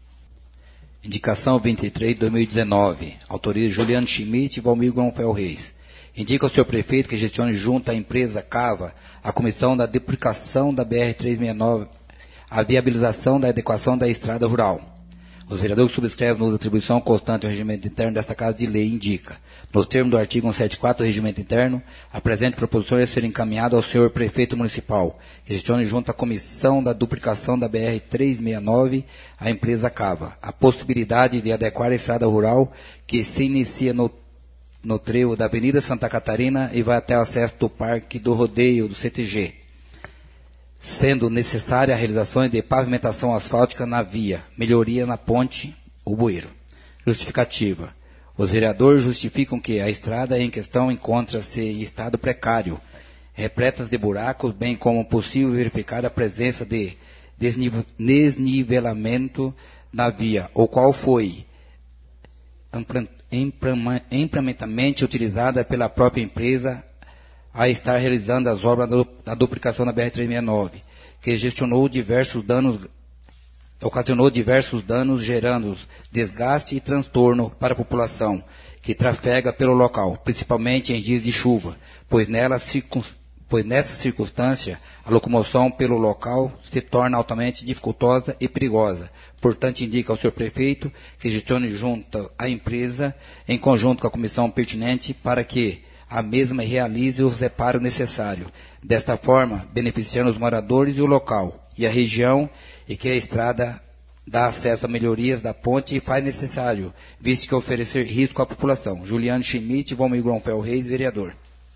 Indicação vinte e três de dois mil e dezenove. Autoriza Juliano Schmidt e Valmir Gronfel Reis. Indica ao senhor prefeito que gestione junto à empresa Cava a comissão da duplicação da B R trezentos e sessenta e nove, a viabilização da adequação da estrada rural. Os vereadores que subscrevem nos atribuição constante ao regimento interno desta Casa de Lei indica, nos termos do artigo cento e setenta e quatro do regimento interno, a presente proposição é ser encaminhada ao senhor prefeito municipal, que gestione junto à comissão da duplicação da B R trezentos e sessenta e nove, a empresa Cava, a possibilidade de adequar a estrada rural que se inicia no, no trevo da Avenida Santa Catarina e vai até o acesso do Parque do Rodeio do C T G, sendo necessária a realização de pavimentação asfáltica na via, melhoria na ponte, o bueiro. Justificativa. Os vereadores justificam que a estrada em questão encontra-se em estado precário, repletas de buracos, bem como possível verificar a presença de desnivelamento na via, o qual foi amplamente utilizada pela própria empresa a estar realizando as obras da duplicação da B R trezentos e sessenta e nove, que gestionou diversos danos, ocasionou diversos danos, gerando desgaste e transtorno para a população que trafega pelo local, principalmente em dias de chuva, pois, nela, pois nessa circunstância a locomoção pelo local se torna altamente dificultosa e perigosa. Portanto, indica ao senhor prefeito que gestione junto à empresa, em conjunto com a comissão pertinente, para que a mesma realize os reparos necessários. Desta forma, beneficiando os moradores e o local e a região, e que a estrada dá acesso a melhorias da ponte e faz necessário, visto que oferecer risco à população. Juliano Schmidt, Valmir Gronfel Reis, vereador.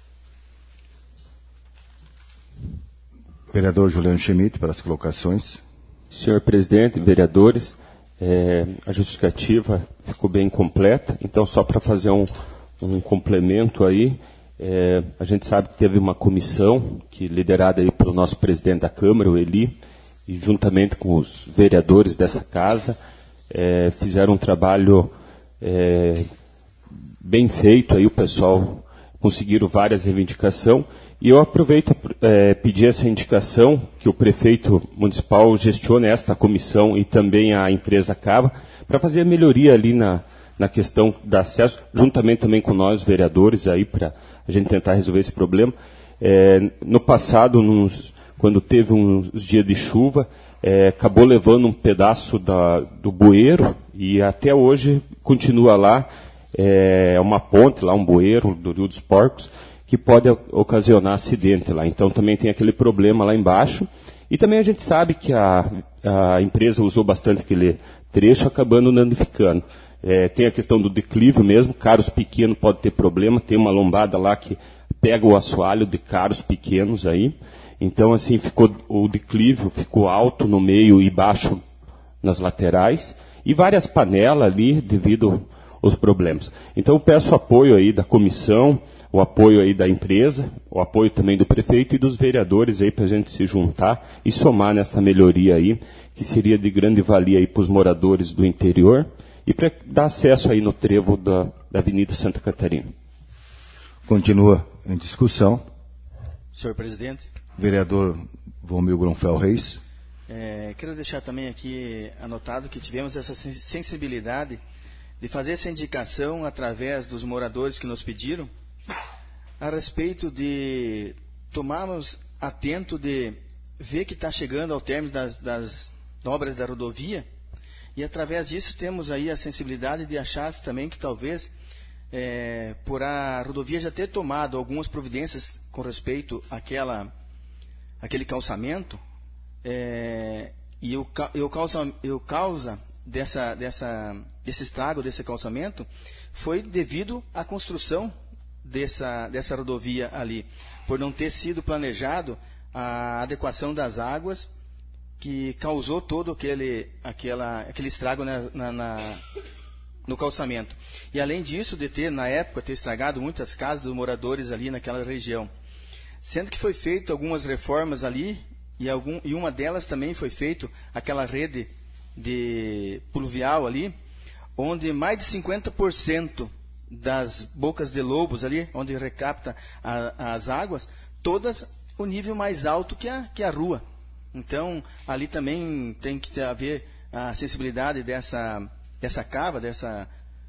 Vereador Juliano Schmidt, para as colocações. Senhor presidente, vereadores, é, a justificativa ficou bem completa, então só para fazer um um complemento aí, é, a gente sabe que teve uma comissão que liderada aí pelo nosso presidente da Câmara, o Eli, e juntamente com os vereadores dessa casa, é, fizeram um trabalho é, bem feito, aí o pessoal conseguiram várias reivindicações, e eu aproveito é, pedir essa indicação que o prefeito municipal gestione esta comissão e também a empresa Cava, para fazer a melhoria ali na na questão do acesso, juntamente também com nós, vereadores, aí para a gente tentar resolver esse problema. É, no passado, nos, quando teve uns dias de chuva, é, acabou levando um pedaço da, do bueiro e até hoje continua lá, é uma ponte lá, um bueiro do Rio dos Porcos, que pode ocasionar acidente lá. Então também tem aquele problema lá embaixo. E também a gente sabe que a, a empresa usou bastante aquele trecho, acabando danificando. É, tem a questão do declive mesmo, carros pequenos podem ter problema, tem uma lombada lá que pega o assoalho de carros pequenos aí, então assim ficou o declive, ficou alto no meio e baixo nas laterais, e várias panelas ali, devido os problemas. Então eu peço apoio aí da comissão, o apoio aí da empresa, o apoio também do prefeito e dos vereadores aí para a gente se juntar e somar nessa melhoria aí, que seria de grande valia aí para os moradores do interior e para dar acesso aí no trevo da, da Avenida Santa Catarina. Continua em discussão. Senhor presidente. Vereador Vomil Gronfel Reis. É, quero deixar também aqui anotado que tivemos essa sensibilidade de fazer essa indicação através dos moradores que nos pediram a respeito de tomarmos atento de ver que está chegando ao término das, das obras da rodovia e através disso temos aí a sensibilidade de achar também que talvez é, por a rodovia já ter tomado algumas providências com respeito àquela, àquele calçamento é, e o, e o causa, e o causa dessa, dessa, desse estrago, desse calçamento foi devido à construção Dessa, dessa rodovia ali, por não ter sido planejado a adequação das águas que causou todo aquele, aquela, aquele estrago na, na, na, no calçamento. E além disso, de ter, na época, ter estragado muitas casas dos moradores ali naquela região. Sendo que foi feito algumas reformas ali, e, algum, e uma delas também foi feito aquela rede de pluvial ali, onde mais de cinquenta por cento das bocas de lobos ali, onde recapta a, as águas, todas o nível mais alto que a, que a rua. Então, ali também tem que ter, haver a sensibilidade dessa, dessa cava, dessa,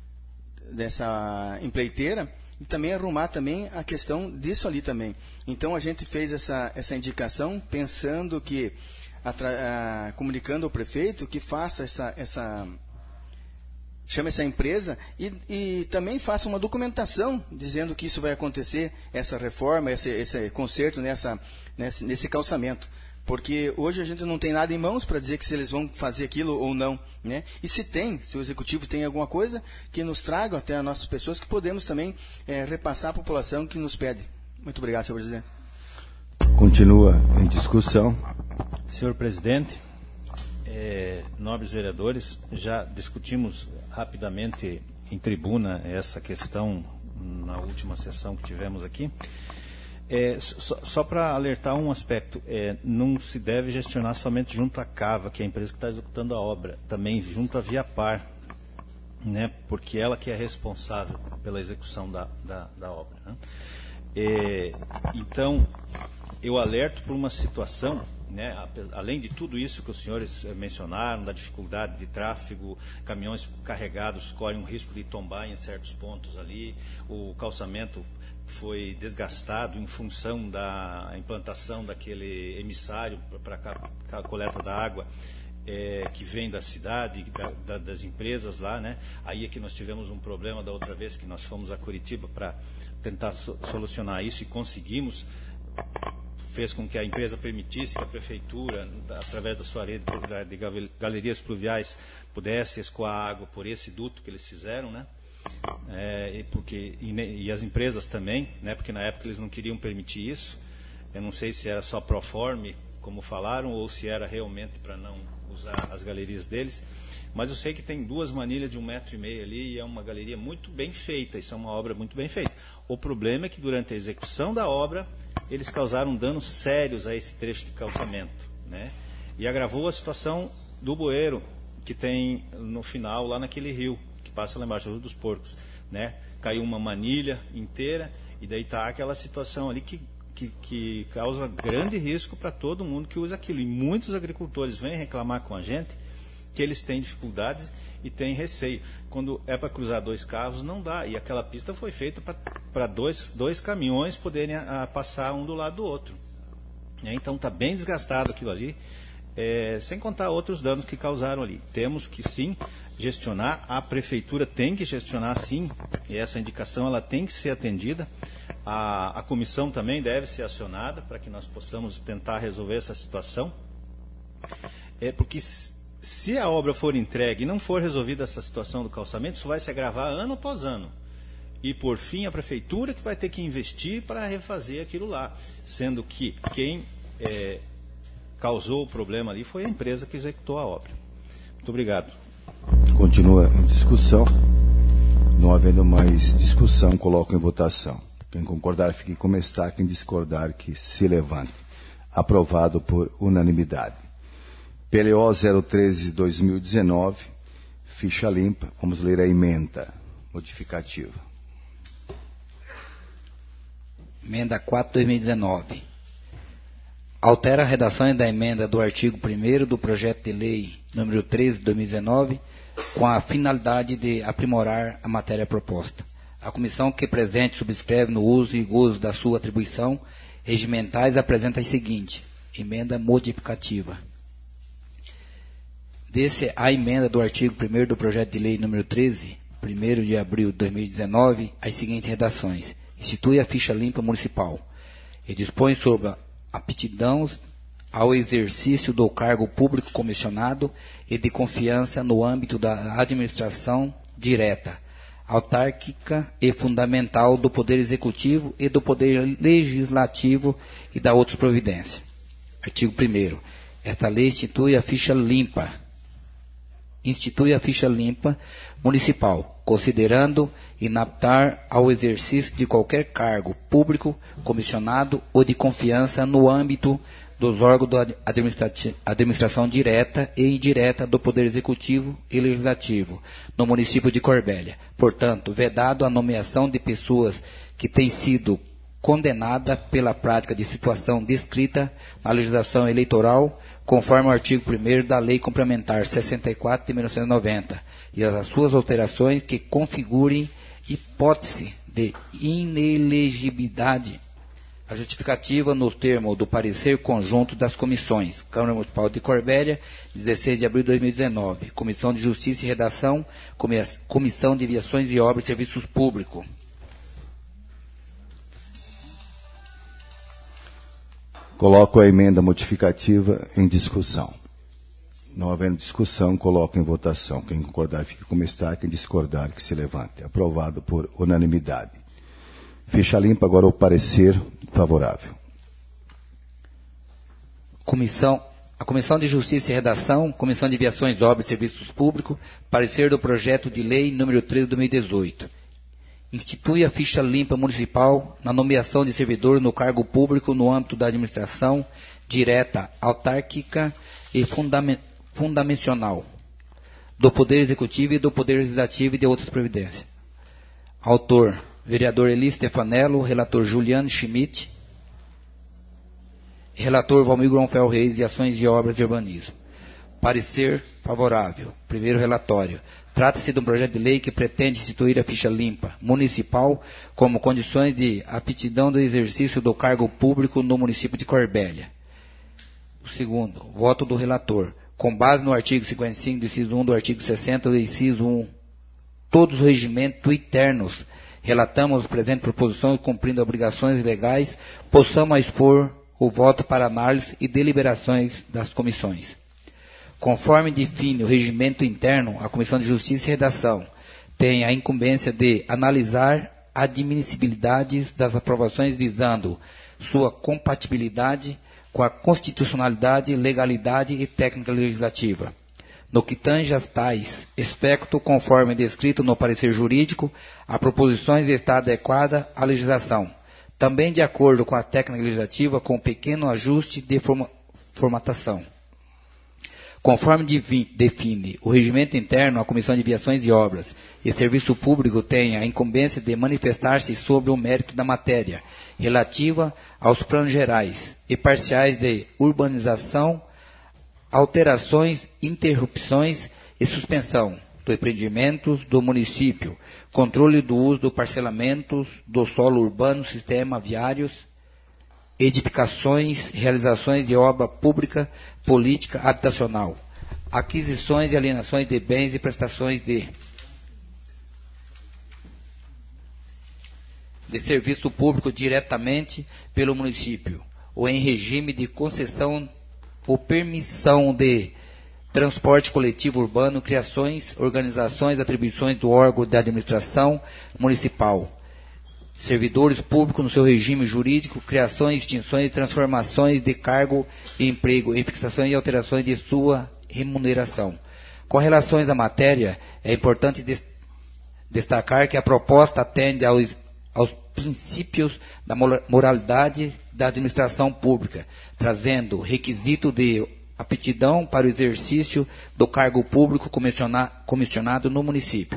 dessa empreiteira, e também arrumar também a questão disso ali também. Então, a gente fez essa, essa indicação pensando que, atra, a, comunicando ao prefeito, que faça essa... essa chame essa empresa e, e também faça uma documentação dizendo que isso vai acontecer, essa reforma, esse, esse conserto nessa, nesse, nesse calçamento. Porque hoje a gente não tem nada em mãos para dizer que se eles vão fazer aquilo ou não. Né? E se tem, se o executivo tem alguma coisa, que nos traga até as nossas pessoas, que podemos também é, repassar à população que nos pede. Muito obrigado, senhor presidente. Continua em discussão. Senhor presidente, É, nobres vereadores, já discutimos rapidamente em tribuna essa questão na última sessão que tivemos aqui. É, só só para alertar um aspecto, é, não se deve gestionar somente junto à Cava, que é a empresa que está executando a obra, também junto à Viapar, né, porque ela que é responsável pela execução da, da, da obra. Né? É, então, eu alerto por uma situação... Né, além de tudo isso que os senhores mencionaram, da dificuldade de tráfego, caminhões carregados correm um risco de tombar em certos pontos ali, o calçamento foi desgastado em função da implantação daquele emissário para a coleta da água é, que vem da cidade, da, da, das empresas lá, né? Aí é que nós tivemos um problema da outra vez que nós fomos a Curitiba para tentar so, solucionar isso e conseguimos. Fez com que a empresa permitisse que a prefeitura, através da sua rede de galerias pluviais, pudesse escoar água por esse duto que eles fizeram, né? É, porque, e, e as empresas também, né? Porque na época eles não queriam permitir isso. Eu não sei se era só pro forma, como falaram, ou se era realmente para não usar as galerias deles. Mas eu sei que tem duas manilhas de um metro e meio ali e é uma galeria muito bem feita. Isso é uma obra muito bem feita. O problema é que durante a execução da obra eles causaram danos sérios a esse trecho de calçamento, né? E agravou a situação do bueiro que tem no final lá naquele rio que passa lá embaixo, o Rio dos Porcos, né? Caiu uma manilha inteira e daí está aquela situação ali que Que, que causa grande risco para todo mundo que usa aquilo. E muitos agricultores vêm reclamar com a gente que eles têm dificuldades e têm receio. Quando é para cruzar dois carros, não dá. E aquela pista foi feita para dois, dois caminhões poderem a, a passar um do lado do outro. É, então está bem desgastado aquilo ali, é, sem contar outros danos que causaram ali. Temos que sim gestionar, a prefeitura tem que gestionar sim, e essa indicação ela tem que ser atendida. A, a comissão também deve ser acionada para que nós possamos tentar resolver essa situação. É porque se, se a obra for entregue e não for resolvida essa situação do calçamento, isso vai se agravar ano após ano. E, por fim, a prefeitura que vai ter que investir para refazer aquilo lá. Sendo que quem é, causou o problema ali foi a empresa que executou a obra. Muito obrigado. Continua em discussão. Não havendo mais discussão, coloco em votação. Quem concordar, fique como está. Quem discordar, que se levante. Aprovado por unanimidade. P L O zero treze barra dois mil e dezenove, ficha limpa. Vamos ler a emenda modificativa. Emenda quatro, dois mil e dezenove. Altera a redação da emenda do artigo primeiro do projeto de lei número treze, dois mil e dezenove, com a finalidade de aprimorar a matéria proposta. A comissão que presente subscreve no uso e gozo da sua atribuição regimentais apresenta a seguinte emenda modificativa. Desse a emenda do artigo primeiro do projeto de lei número treze, primeiro de abril de dois mil e dezenove, as seguintes redações. Institui a ficha limpa municipal e dispõe sobre a aptidão ao exercício do cargo público comissionado e de confiança no âmbito da administração direta, autárquica e fundamental do Poder Executivo e do Poder Legislativo e da outras providências. Artigo primeiro. Esta lei institui a ficha limpa, institui a ficha limpa municipal, considerando inaptar ao exercício de qualquer cargo público, comissionado ou de confiança no âmbito dos órgãos da administração direta e indireta do Poder Executivo e Legislativo, no município de Corbélia. Portanto, vedado a nomeação de pessoas que têm sido condenadas pela prática de situação descrita na legislação eleitoral, conforme o artigo primeiro da Lei Complementar sessenta e quatro de mil novecentos e noventa, e as suas alterações que configurem hipótese de inelegibilidade. A justificativa nos termos do parecer conjunto das comissões. Câmara Municipal de Corbélia, dezesseis de abril de dois mil e dezenove. Comissão de Justiça e Redação, Comissão de Viações e Obras e Serviços Públicos. Coloco a emenda modificativa em discussão. Não havendo discussão, coloco em votação. Quem concordar, fique como está. Quem discordar, que se levante. Aprovado por unanimidade. Ficha limpa, agora o parecer favorável. Comissão, a Comissão de Justiça e Redação, Comissão de Viações, Obras e Serviços Públicos, parecer do projeto de lei número treze de dois mil e dezoito. Institui a ficha limpa municipal na nomeação de servidores no cargo público no âmbito da administração direta, autárquica e fundament, fundamental do Poder Executivo e do Poder Legislativo e de outras providências. Autor: vereador Eli Stefanello, relator Juliano Schmidt, relator Valmir Gronfel Reis, de Ações e Obras de Urbanismo. Parecer favorável. Primeiro relatório. Trata-se de um projeto de lei que pretende instituir a ficha limpa municipal como condições de aptidão do exercício do cargo público no município de Corbélia. O segundo, voto do relator. Com base no artigo cinquenta e cinco, inciso um do artigo sessenta, do inciso um, todos os regimentos internos, relatamos as presentes proposições, cumprindo obrigações legais, possamos expor o voto para análise e deliberações das comissões. Conforme define o regimento interno, a Comissão de Justiça e Redação tem a incumbência de analisar a admissibilidade das aprovações visando sua compatibilidade com a constitucionalidade, legalidade e técnica legislativa. No que tange a tais aspectos, conforme descrito no parecer jurídico, a proposição está adequada à legislação, também de acordo com a técnica legislativa, com um pequeno ajuste de forma, formatação. Conforme define o regimento interno, a Comissão de Viações e Obras e Serviço Público tem a incumbência de manifestar-se sobre o mérito da matéria, relativa aos planos gerais e parciais de urbanização, alterações, interrupções e suspensão do empreendimento do município, controle do uso do parcelamento do solo urbano, sistema viários, edificações, realizações de obra pública, política habitacional, aquisições e alienações de bens e prestações de, de serviço público diretamente pelo município, ou em regime de concessão ou permissão de transporte coletivo urbano, criações, organizações, atribuições do órgão da administração municipal, servidores públicos no seu regime jurídico, criações, extinções e transformações de cargo e emprego, em fixações e alterações de sua remuneração. Com relações à matéria, é importante Destacar que a proposta atende aos, aos princípios da moralidade da administração pública, trazendo requisito de aptidão para o exercício do cargo público comissionado no município.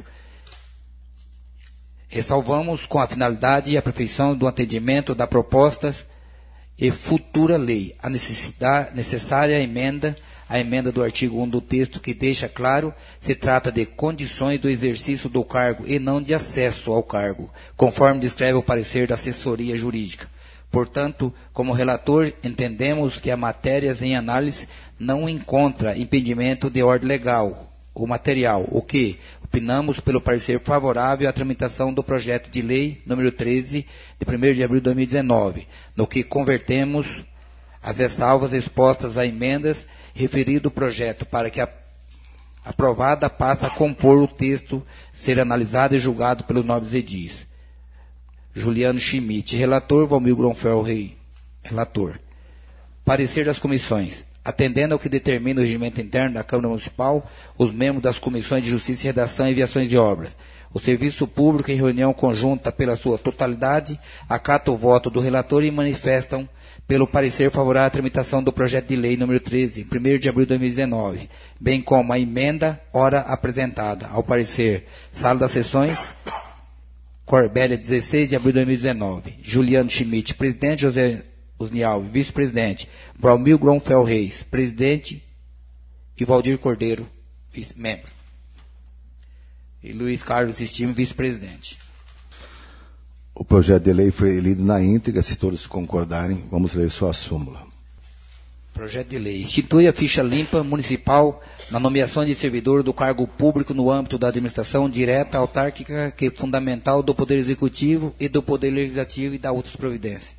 Ressalvamos com a finalidade e a perfeição do atendimento da propostas e futura lei a necessidade, necessária emenda, a emenda do artigo um do texto que deixa claro se trata de condições do exercício do cargo e não de acesso ao cargo, conforme descreve o parecer da assessoria jurídica. Portanto, como relator, entendemos que a matérias em análise não encontra impedimento de ordem legal ou material, o que opinamos pelo parecer favorável à tramitação do projeto de lei número treze, de primeiro de abril de dois mil e dezenove, no que convertemos as ressalvas expostas a emendas referido o projeto para que a aprovada passe a compor o texto, ser analisado e julgado pelos nobres edis. Juliano Schmidt, relator, Valmir Gronfel Rei, relator. Parecer das comissões. Atendendo ao que determina o regimento interno da Câmara Municipal, os membros das comissões de Justiça e Redação e Viações de Obras. O serviço público, em reunião conjunta pela sua totalidade, acata o voto do relator e manifestam pelo parecer favorável à tramitação do projeto de lei número treze, primeiro de abril de dois mil e dezenove, bem como a emenda ora apresentada. Ao parecer, Sala das Sessões, Corbélia, dezesseis de abril de dois mil e dezenove. Juliano Schmidt, presidente. José Osnialves, vice-presidente. Valmir Gronfel Reis, presidente. E Valdir Cordeiro, vice-membro. E Luiz Carlos Estime, vice-presidente. O projeto de lei foi lido na íntegra. Se todos concordarem, vamos ler sua súmula. Projeto de lei. Institui a ficha limpa municipal na nomeação de servidor do cargo público no âmbito da administração direta, autárquica, que é fundamental do Poder Executivo e do Poder Legislativo e da outras providências.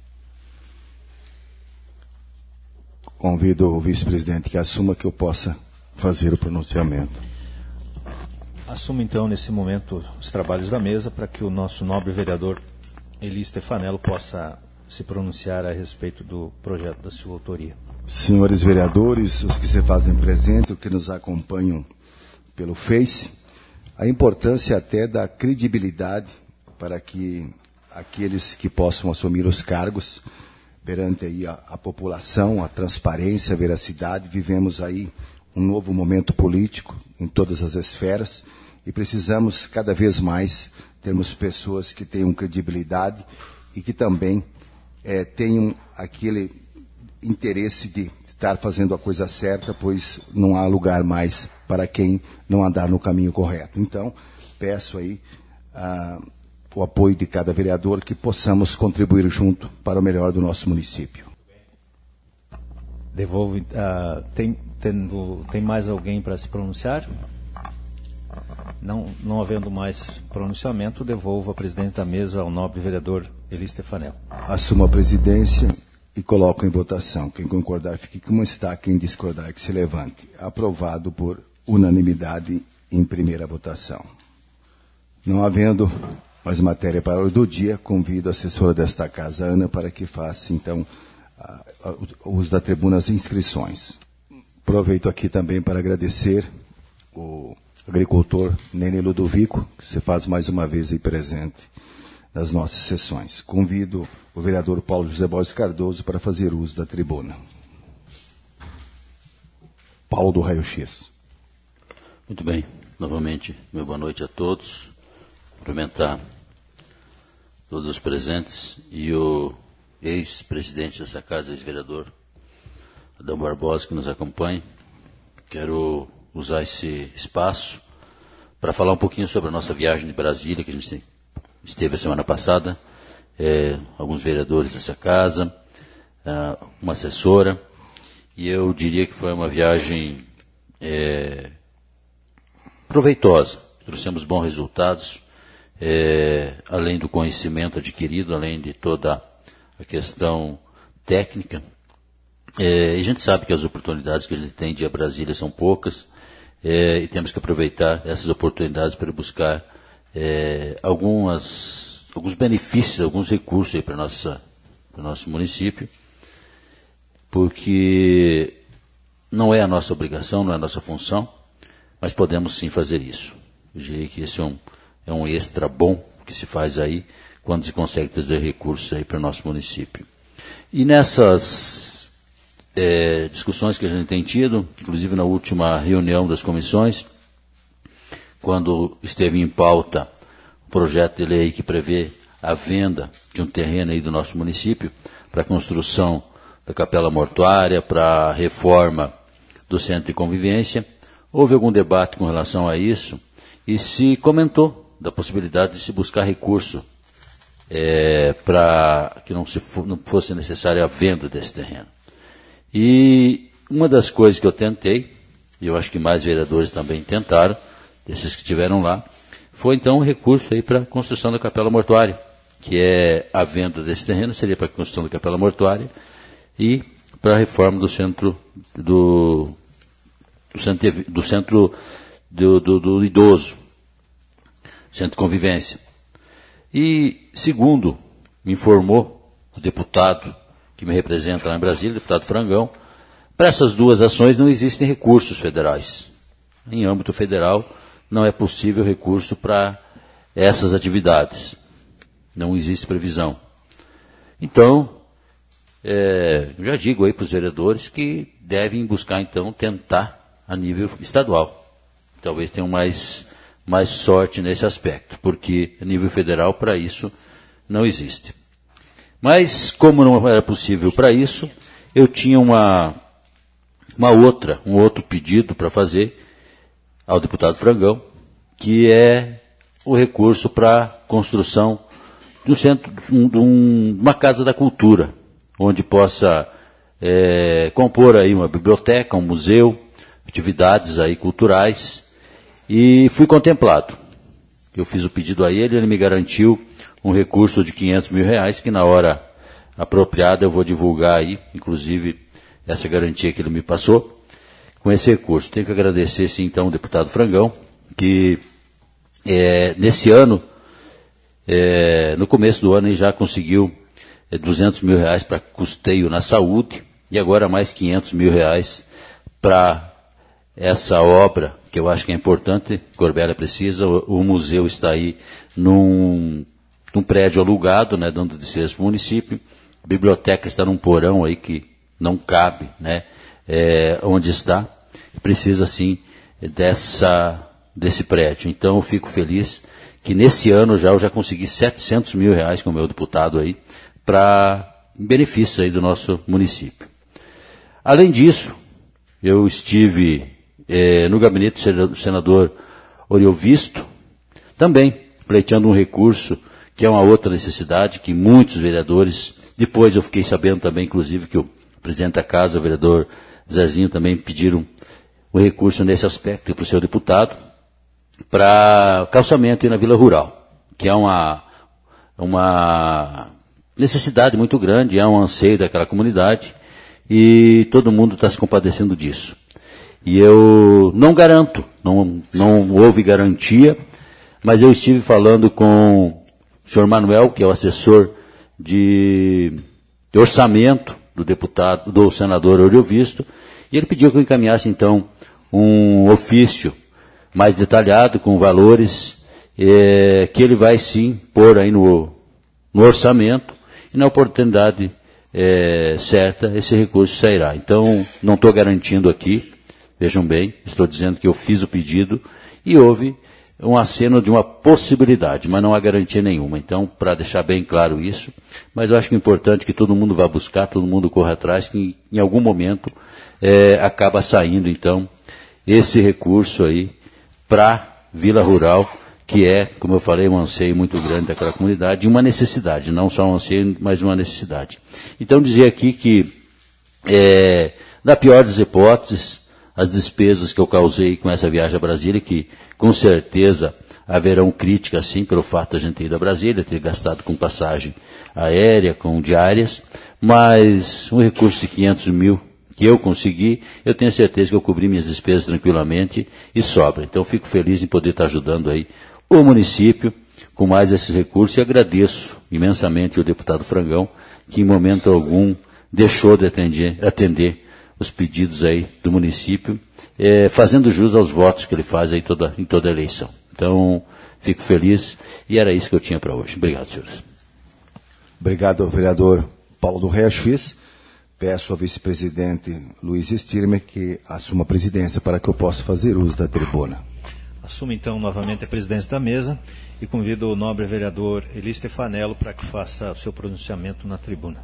Convido o vice-presidente que assuma que eu possa fazer o pronunciamento. Assumo então nesse momento os trabalhos da mesa para que o nosso nobre vereador Eli Stefanello possa se pronunciar a respeito do projeto da sua autoria. Senhores vereadores, os que se fazem presente, os que nos acompanham pelo Face, a importância até da credibilidade para que aqueles que possam assumir os cargos perante aí a, a população, a transparência, a veracidade. Vivemos aí um novo momento político em todas as esferas e precisamos cada vez mais termos pessoas que tenham credibilidade e que também é, tenham aquele interesse de estar fazendo a coisa certa, pois não há lugar mais para quem não andar no caminho correto. Então, peço aí ah, o apoio de cada vereador, que possamos contribuir junto para o melhor do nosso município. Devolvo. Uh, tem, tendo, tem mais alguém para se pronunciar? Não, não havendo mais pronunciamento, devolvo a presidente da mesa ao nobre vereador Eli Stefanello. Assumo a presidência e coloco em votação. Quem concordar, fique como está. Quem discordar, que se levante. Aprovado por unanimidade em primeira votação. Não havendo mais matéria para o do dia, convido a assessora desta casa, Ana, para que faça, então, a, a, o uso da tribuna, as inscrições. Aproveito aqui também para agradecer o agricultor Nene Ludovico, que se faz mais uma vez aí presente nas nossas sessões. Convido o vereador Paulo José Borges Cardoso para fazer uso da tribuna. Paulo do Raio X. Muito bem. Novamente, meu boa noite a todos. Cumprimentar todos os presentes e o ex-presidente dessa casa, ex-vereador Adão Barbosa, que nos acompanha. Quero usar esse espaço para falar um pouquinho sobre a nossa viagem de Brasília, que a gente esteve a semana passada. É, alguns vereadores dessa casa, uma assessora, e eu diria que foi uma viagem é, proveitosa. Trouxemos bons resultados, é, além do conhecimento adquirido, além de toda a questão técnica. É, e a gente sabe que as oportunidades que a gente tem de ir a Brasília são poucas, é, e temos que aproveitar essas oportunidades para buscar é, algumas, alguns benefícios, alguns recursos para o nosso município, porque não é a nossa obrigação, não é a nossa função, mas podemos sim fazer isso. Eu diria que esse é um, é um extra bom que se faz aí quando se consegue trazer recursos aí para o nosso município. E nessas é, discussões que a gente tem tido, inclusive na última reunião das comissões, quando esteve em pauta o projeto de lei que prevê a venda de um terreno aí do nosso município para a construção da capela mortuária, para a reforma do centro de convivência, houve algum debate com relação a isso e se comentou da possibilidade de se buscar recurso é, para que não, se for, não fosse necessária a venda desse terreno. E uma das coisas que eu tentei, e eu acho que mais vereadores também tentaram, desses que estiveram lá, foi então um recurso aí para a construção da capela mortuária, que é a venda desse terreno, seria para a construção da capela mortuária e para a reforma do centro do, do centro, do, centro do, do, do idoso, centro de convivência. E, segundo me informou o deputado que me representa lá em Brasília, o deputado Frangão, para essas duas ações não existem recursos federais. Em âmbito federal, não é possível recurso para essas atividades. Não existe previsão. Então, é, eu já digo aí para os vereadores que devem buscar, então, tentar a nível estadual. Talvez tenham mais, mais sorte nesse aspecto, porque a nível federal, para isso, não existe. Mas, como não era possível para isso, eu tinha uma, uma outra, um outro pedido para fazer ao deputado Frangão, que é o recurso para a construção de um centro, de um, uma casa da cultura, onde possa é, compor aí uma biblioteca, um museu, atividades aí culturais, e fui contemplado. Eu fiz o pedido a ele, ele me garantiu um recurso de quinhentos mil reais, que na hora apropriada eu vou divulgar aí, inclusive essa garantia que ele me passou, com esse recurso. Tenho que agradecer, sim, então, ao deputado Frangão, que é, nesse ano, é, no começo do ano, ele já conseguiu é, duzentos mil reais para custeio na saúde, e agora mais quinhentos mil reais para essa obra, que eu acho que é importante, Corbélia precisa. O, o museu está aí num, num prédio alugado, né, dando de serviço para o município. A biblioteca está num porão aí que não cabe, né, é, onde está. Precisa, sim, dessa, desse prédio. Então, eu fico feliz que nesse ano já eu já consegui setecentos mil reais com o meu deputado aí, para benefício aí do nosso município. Além disso, eu estive eh, no gabinete do senador Oriovisto, também pleiteando um recurso, que é uma outra necessidade, que muitos vereadores, depois eu fiquei sabendo também, inclusive, que o presidente da casa, o vereador Zezinho, também pediram o recurso nesse aspecto para o seu deputado, para calçamento aí na Vila Rural, que é uma, uma necessidade muito grande, é um anseio daquela comunidade, e todo mundo está se compadecendo disso. E eu não garanto, não, não houve garantia, mas eu estive falando com o senhor Manuel, que é o assessor de, de orçamento do deputado, do senador Oriovisto, e ele pediu que eu encaminhasse, então, um ofício mais detalhado, com valores, é, que ele vai, sim, pôr aí no, no orçamento, e na oportunidade é, certa, esse recurso sairá. Então, não estou garantindo aqui, vejam bem, estou dizendo que eu fiz o pedido, e houve um aceno de uma possibilidade, mas não há garantia nenhuma. Então, para deixar bem claro isso, mas eu acho que é importante que todo mundo vá buscar, todo mundo corra atrás, que em algum momento é, acaba saindo, então, esse recurso aí para Vila Rural, que é, como eu falei, um anseio muito grande daquela comunidade, e uma necessidade, não só um anseio, mas uma necessidade. Então, dizer aqui que, é, na pior das hipóteses, as despesas que eu causei com essa viagem a Brasília, que com certeza haverão críticas, sim, pelo fato de a gente ter ido a Brasília, ter gastado com passagem aérea, com diárias, mas um recurso de quinhentos mil que eu consegui, eu tenho certeza que eu cobri minhas despesas tranquilamente e sobra. Então, fico feliz em poder estar ajudando aí o município com mais esses recursos, e agradeço imensamente ao deputado Frangão, que em momento algum deixou de atender, atender os pedidos aí do município, é, fazendo jus aos votos que ele faz aí toda, em toda a eleição. Então, fico feliz e era isso que eu tinha para hoje. Obrigado, senhores. Obrigado ao vereador Paulo do Real X. Peço ao vice-presidente Luiz Stirmer que assuma a presidência para que eu possa fazer uso da tribuna. Assumo então novamente a presidência da mesa e convido o nobre vereador Eli Stefanello para que faça o seu pronunciamento na tribuna.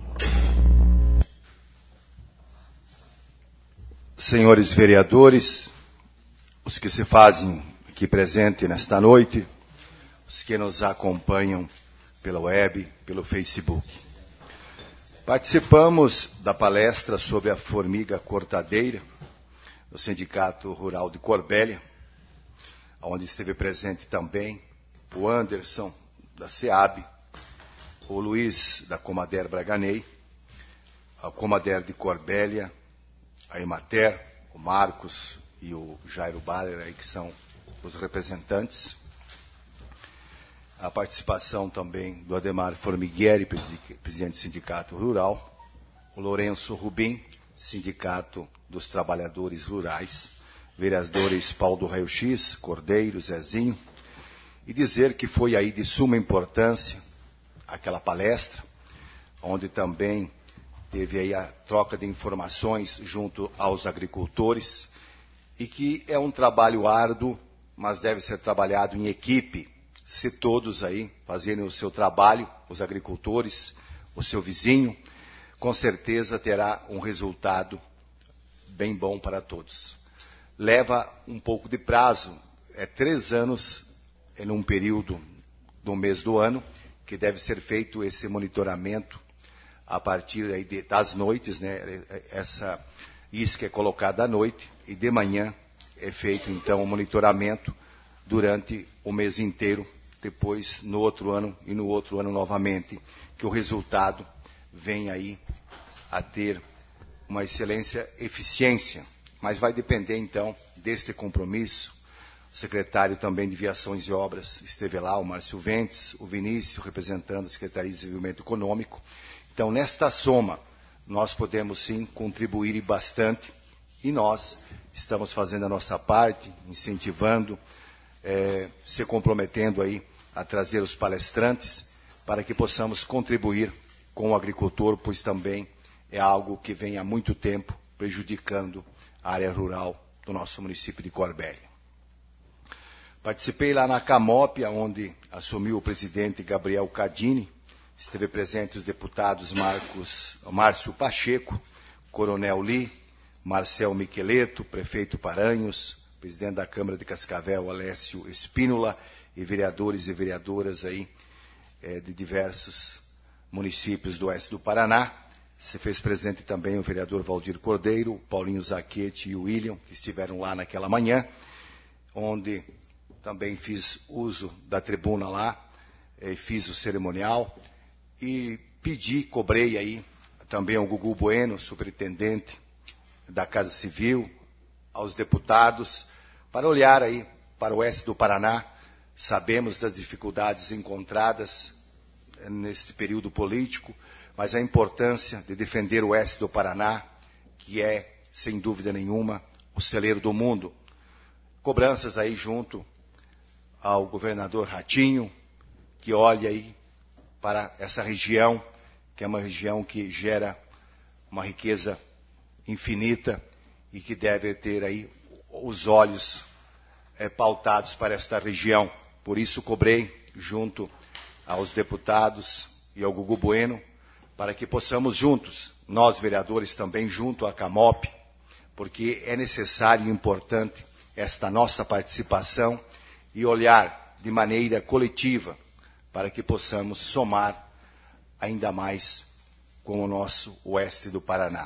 Senhores vereadores, os que se fazem aqui presente nesta noite, os que nos acompanham pela web, pelo Facebook. Participamos da palestra sobre a formiga cortadeira do Sindicato Rural de Corbélia, onde esteve presente também o Anderson, da SEAB, o Luiz, da Comader Braganei, a Comader de Corbélia, a Emater, o Marcos e o Jairo Baller, aí, que são os representantes. A participação também do Ademar Formigueri, presidente do Sindicato Rural, o Lourenço Rubim, Sindicato dos Trabalhadores Rurais, vereadores Paulo do Raio X, Cordeiro, Zezinho, e dizer que foi aí de suma importância aquela palestra, onde também teve aí a troca de informações junto aos agricultores, e que é um trabalho árduo, mas deve ser trabalhado em equipe, se todos aí fazerem o seu trabalho, os agricultores, o seu vizinho, com certeza terá um resultado bem bom para todos. Leva um pouco de prazo, é três anos em um período do mês do ano, que deve ser feito esse monitoramento a partir aí de, das noites, né? Essa isca é colocada à noite e de manhã é feito então o monitoramento durante o mês inteiro, depois no outro ano e no outro ano novamente, que o resultado venha aí a ter uma excelência eficiência, mas vai depender então deste compromisso. O secretário também de Viações e Obras esteve lá, o Márcio Ventes, o Vinícius, representando a Secretaria de Desenvolvimento Econômico. Então, nesta soma, nós podemos sim contribuir e bastante, e nós estamos fazendo a nossa parte, incentivando, é, se comprometendo aí a trazer os palestrantes para que possamos contribuir com o agricultor, pois também é algo que vem há muito tempo prejudicando a área rural do nosso município de Corbélia. Participei lá na Camop, onde assumiu o presidente Gabriel Cadini. Esteve presente os deputados Marcos, Márcio Pacheco, Coronel Li, Marcel Miqueleto, prefeito Paranhos, presidente da Câmara de Cascavel, Alessio Espínola, e vereadores e vereadoras aí eh, de diversos municípios do oeste do Paraná. Se fez presente também o vereador Valdir Cordeiro, o Paulinho Zaquete e o William, que estiveram lá naquela manhã, onde também fiz uso da tribuna lá, eh, fiz o cerimonial, e pedi, cobrei aí também ao Gugu Bueno, superintendente da Casa Civil, aos deputados, para olhar aí para o oeste do Paraná. Sabemos das dificuldades encontradas neste período político, mas a importância de defender o oeste do Paraná, que é, sem dúvida nenhuma, o celeiro do mundo. Cobranças aí junto ao governador Ratinho, que olha aí para essa região, que é uma região que gera uma riqueza infinita e que deve ter aí os olhos é, pautados para esta região. Por isso cobrei junto aos deputados e ao Gugu Bueno, para que possamos juntos, nós vereadores também junto à Camop, porque é necessário e importante esta nossa participação e olhar de maneira coletiva para que possamos somar ainda mais com o nosso oeste do Paraná.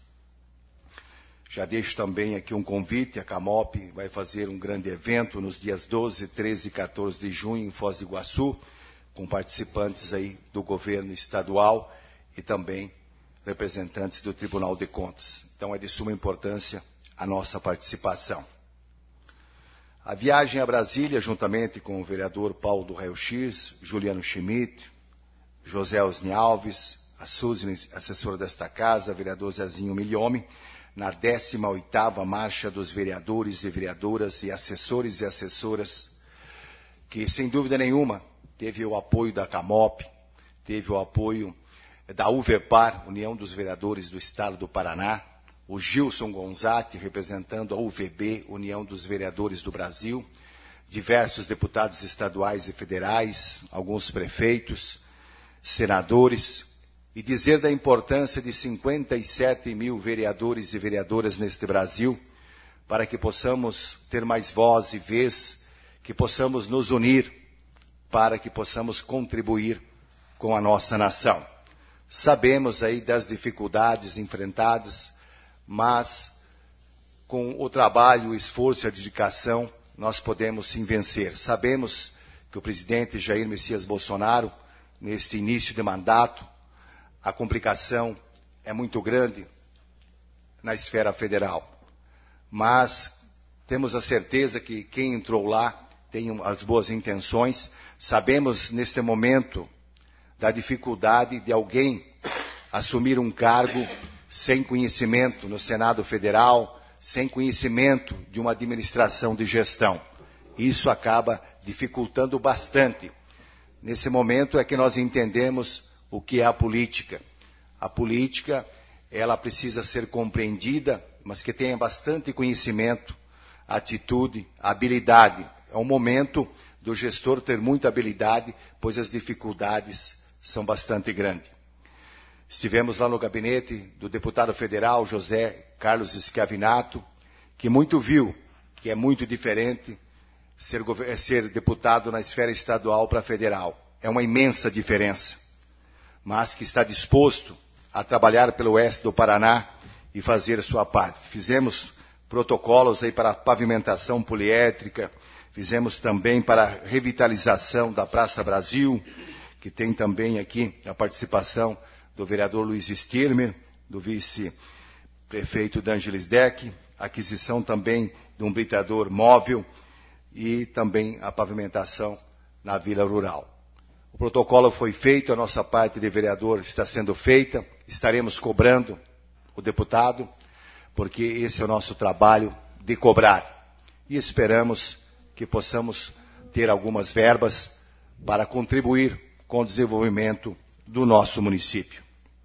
Já deixo também aqui um convite, a Camop vai fazer um grande evento nos dias doze, treze e quatorze de junho em Foz do Iguaçu, com participantes aí do governo estadual e também representantes do Tribunal de Contas. Então é de suma importância a nossa participação. A viagem a Brasília, juntamente com o vereador Paulo do Raio X, Juliano Schmidt, José Osni Alves, a Suzy, assessora desta casa, vereador Zezinho Milhome, na décima oitava Marcha dos Vereadores e Vereadoras e Assessores e Assessoras que, sem dúvida nenhuma, teve o apoio da Camop, teve o apoio da UVEPAR, União dos Vereadores do Estado do Paraná, o Gilson Gonzatti, representando a U V B, União dos Vereadores do Brasil, diversos deputados estaduais e federais, alguns prefeitos, senadores, e dizer da importância de cinquenta e sete mil vereadores e vereadoras neste Brasil, para que possamos ter mais voz e vez, que possamos nos unir, para que possamos contribuir com a nossa nação. Sabemos aí das dificuldades enfrentadas, mas com o trabalho, o esforço e a dedicação, nós podemos sim vencer. Sabemos que o presidente Jair Messias Bolsonaro, neste início de mandato, a complicação é muito grande na esfera federal. Mas temos a certeza que quem entrou lá tem as boas intenções. Sabemos, neste momento, da dificuldade de alguém assumir um cargo sem conhecimento no Senado Federal, sem conhecimento de uma administração de gestão. Isso acaba dificultando bastante. Nesse momento é que nós entendemos o que é a política. A política, ela precisa ser compreendida, mas que tenha bastante conhecimento, atitude, habilidade. É um momento do gestor ter muita habilidade, pois as dificuldades são bastante grandes. Estivemos lá no gabinete do deputado federal José Carlos Schiavinato, que muito viu que é muito diferente ser, ser deputado na esfera estadual para federal. É uma imensa diferença, mas que está disposto a trabalhar pelo oeste do Paraná e fazer a sua parte. Fizemos protocolos aí para pavimentação poliétrica, fizemos também para a revitalização da Praça Brasil, que tem também aqui a participação do vereador Luiz Stirmer, do vice-prefeito D'Angelis Deck, aquisição também de um britador móvel e também a pavimentação na Vila Rural. O protocolo foi feito, a nossa parte de vereador está sendo feita, estaremos cobrando o deputado, porque esse é o nosso trabalho de cobrar. E esperamos que possamos ter algumas verbas para contribuir com o desenvolvimento do nosso município.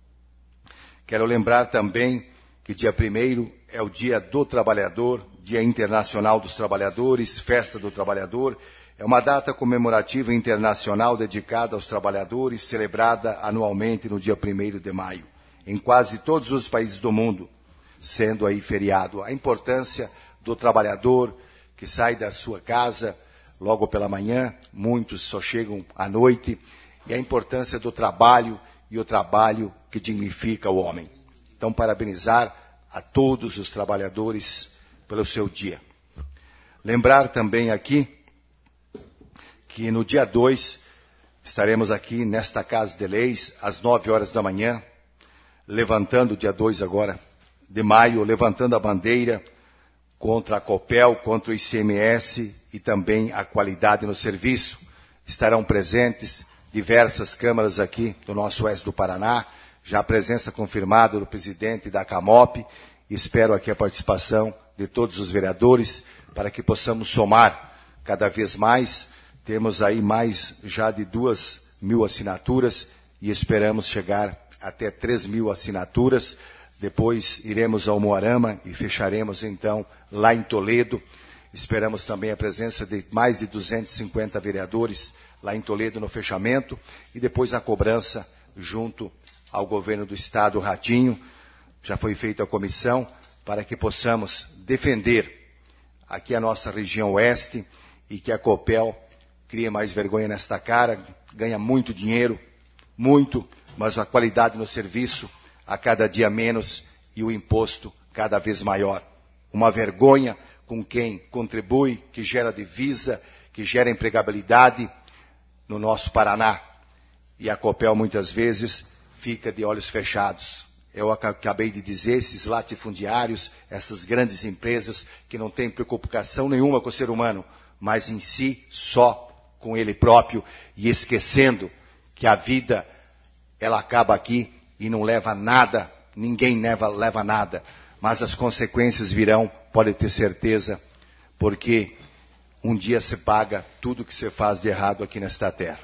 Quero lembrar também que dia primeiro é o Dia do Trabalhador, Dia Internacional dos Trabalhadores, Festa do Trabalhador. É uma data comemorativa internacional dedicada aos trabalhadores, celebrada anualmente no dia primeiro de maio, em quase todos os países do mundo, sendo aí feriado. A importância do trabalhador que sai da sua casa logo pela manhã, muitos só chegam à noite, e a importância do trabalho e o trabalho que dignifica o homem. Então, parabenizar a todos os trabalhadores pelo seu dia. Lembrar também aqui que no dia dois estaremos aqui nesta Casa de Leis, às nove horas da manhã, levantando, dia dois agora de maio, levantando a bandeira contra a Copel, contra o I C M S e também a qualidade no serviço. Estarão presentes diversas câmaras aqui do nosso oeste do Paraná, já a presença confirmada do presidente da Camop, e espero aqui a participação de todos os vereadores, para que possamos somar cada vez mais. Temos aí mais já de duas mil assinaturas e esperamos chegar até três mil assinaturas. Depois iremos ao Moarama e fecharemos então lá em Toledo. Esperamos também a presença de mais de duzentos e cinquenta vereadores lá em Toledo no fechamento e depois a cobrança junto ao governo do estado Ratinho. Já foi feita a comissão para que possamos defender aqui a nossa região oeste e que a Copel crie mais vergonha nesta cara, ganha muito dinheiro, muito, mas a qualidade no serviço a cada dia menos e o imposto cada vez maior. Uma vergonha com quem contribui, que gera divisa, que gera empregabilidade no nosso Paraná. E a Copel muitas vezes fica de olhos fechados. Eu acabei de dizer, esses latifundiários, essas grandes empresas que não têm preocupação nenhuma com o ser humano, mas em si só com ele próprio e esquecendo que a vida ela acaba aqui e não leva nada, ninguém leva, leva nada, mas as consequências virão, pode ter certeza, porque um dia você paga tudo que você faz de errado aqui nesta terra.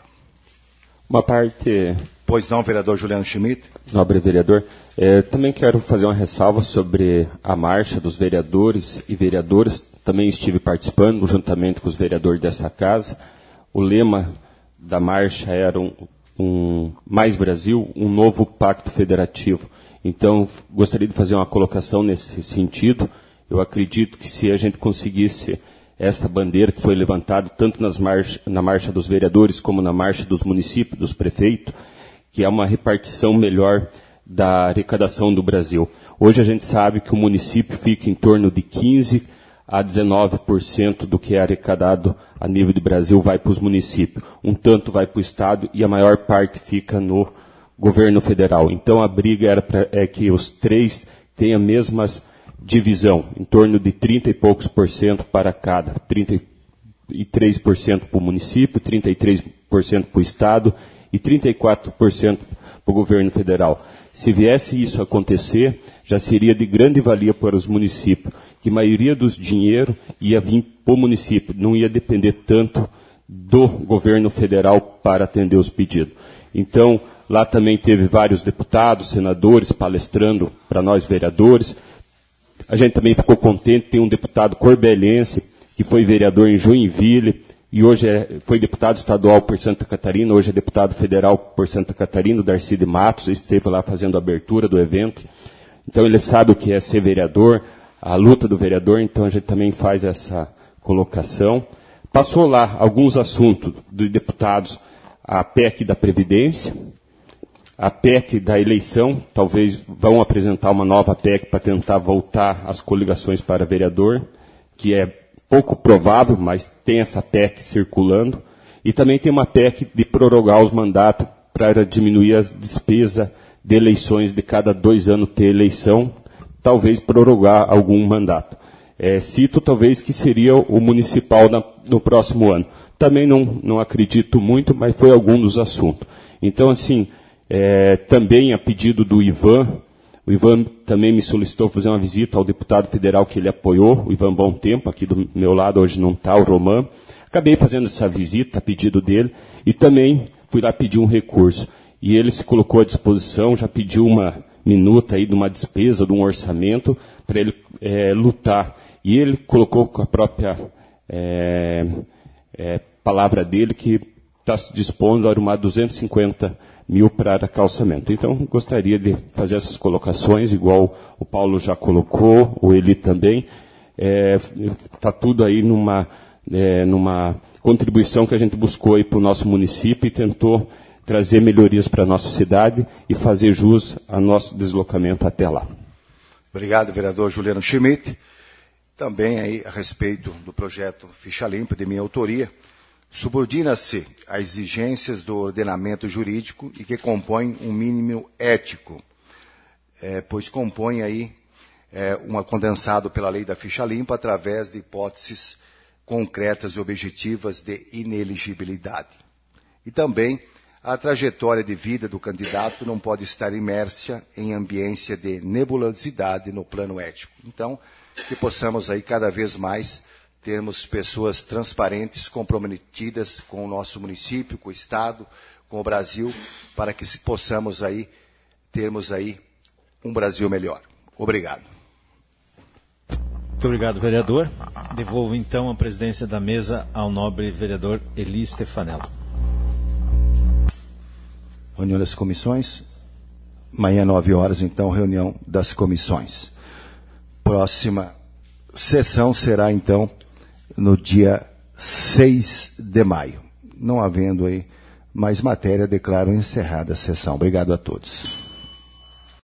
Uma parte... Pois não, vereador Juliano Schmidt? Nobre vereador, eh, também quero fazer uma ressalva sobre a marcha dos vereadores e vereadoras. Também estive participando, juntamente com os vereadores desta casa. O lema da marcha era um, um Mais Brasil, um novo pacto federativo. Então, gostaria de fazer uma colocação nesse sentido. Eu acredito que se a gente conseguisse esta bandeira que foi levantada tanto nas marcha, na marcha dos vereadores como na marcha dos municípios, dos prefeitos, que é uma repartição melhor da arrecadação do Brasil. Hoje a gente sabe que o município fica em torno de quinze a dezenove por cento do que é arrecadado a nível do Brasil vai para os municípios. Um tanto vai para o Estado e a maior parte fica no governo federal. Então a briga era pra, é que os três tenham a mesma divisão, em torno de trinta e poucos por cento para cada. trinta e três por cento para o município, trinta e três por cento para o Estado e trinta e quatro por cento para o governo federal. Se viesse isso acontecer, já seria de grande valia para os municípios, que a maioria dos dinheiro ia vir para o município, não ia depender tanto do governo federal para atender os pedidos. Então, lá também teve vários deputados, senadores palestrando para nós vereadores. A gente também ficou contente, tem um deputado corbelense que foi vereador em Joinville, e hoje é, foi deputado estadual por Santa Catarina, hoje é deputado federal por Santa Catarina, o Darcy de Matos, ele esteve lá fazendo a abertura do evento. Então ele sabe o que é ser vereador, a luta do vereador, então a gente também faz essa colocação. Passou lá alguns assuntos dos deputados, a P E C da Previdência, a P E C da eleição, talvez vão apresentar uma nova P E C para tentar voltar as coligações para vereador, que é pouco provável, mas tem essa P E C circulando. E também tem uma P E C de prorrogar os mandatos para diminuir as despesas de eleições, de cada dois anos ter eleição, talvez prorrogar algum mandato. É, cito talvez que seria o municipal na, no próximo ano. Também não, não acredito muito, mas foi algum dos assuntos. Então, assim, é, também a pedido do Ivan, o Ivan também me solicitou fazer uma visita ao deputado federal que ele apoiou, o Ivan Bom Tempo, aqui do meu lado, hoje não está, o Romã. Acabei fazendo essa visita a pedido dele e também fui lá pedir um recurso. E ele se colocou à disposição, já pediu uma minuta aí de uma despesa, de um orçamento, para ele é, lutar. E ele colocou com a própria é, é, palavra dele que está se dispondo a arrumar duzentos e cinquenta mil para calçamento. Então, gostaria de fazer essas colocações, igual o Paulo já colocou, o Eli também. Está é, tudo aí numa, é, numa contribuição que a gente buscou aí para o nosso município e tentou trazer melhorias para a nossa cidade e fazer jus ao nosso deslocamento até lá. Obrigado, vereador Juliano Schmidt. Também aí a respeito do projeto Ficha Limpa, de minha autoria, subordina-se a exigências do ordenamento jurídico e que compõe um mínimo ético, é, pois compõe aí é, um condensado pela lei da ficha limpa através de hipóteses concretas e objetivas de ineligibilidade. E também a trajetória de vida do candidato não pode estar imersa em ambiência de nebulosidade no plano ético. Então, que possamos aí cada vez mais termos pessoas transparentes, comprometidas com o nosso município, com o Estado, com o Brasil, para que possamos aí termos aí um Brasil melhor. Obrigado. Muito obrigado, vereador. Devolvo então a presidência da mesa ao nobre vereador Eli Stefanello. Reunião das comissões. Amanhã, nove horas, então, reunião das comissões. Próxima sessão será, então, no dia seis de maio. Não havendo aí mais matéria, declaro encerrada a sessão. Obrigado a todos.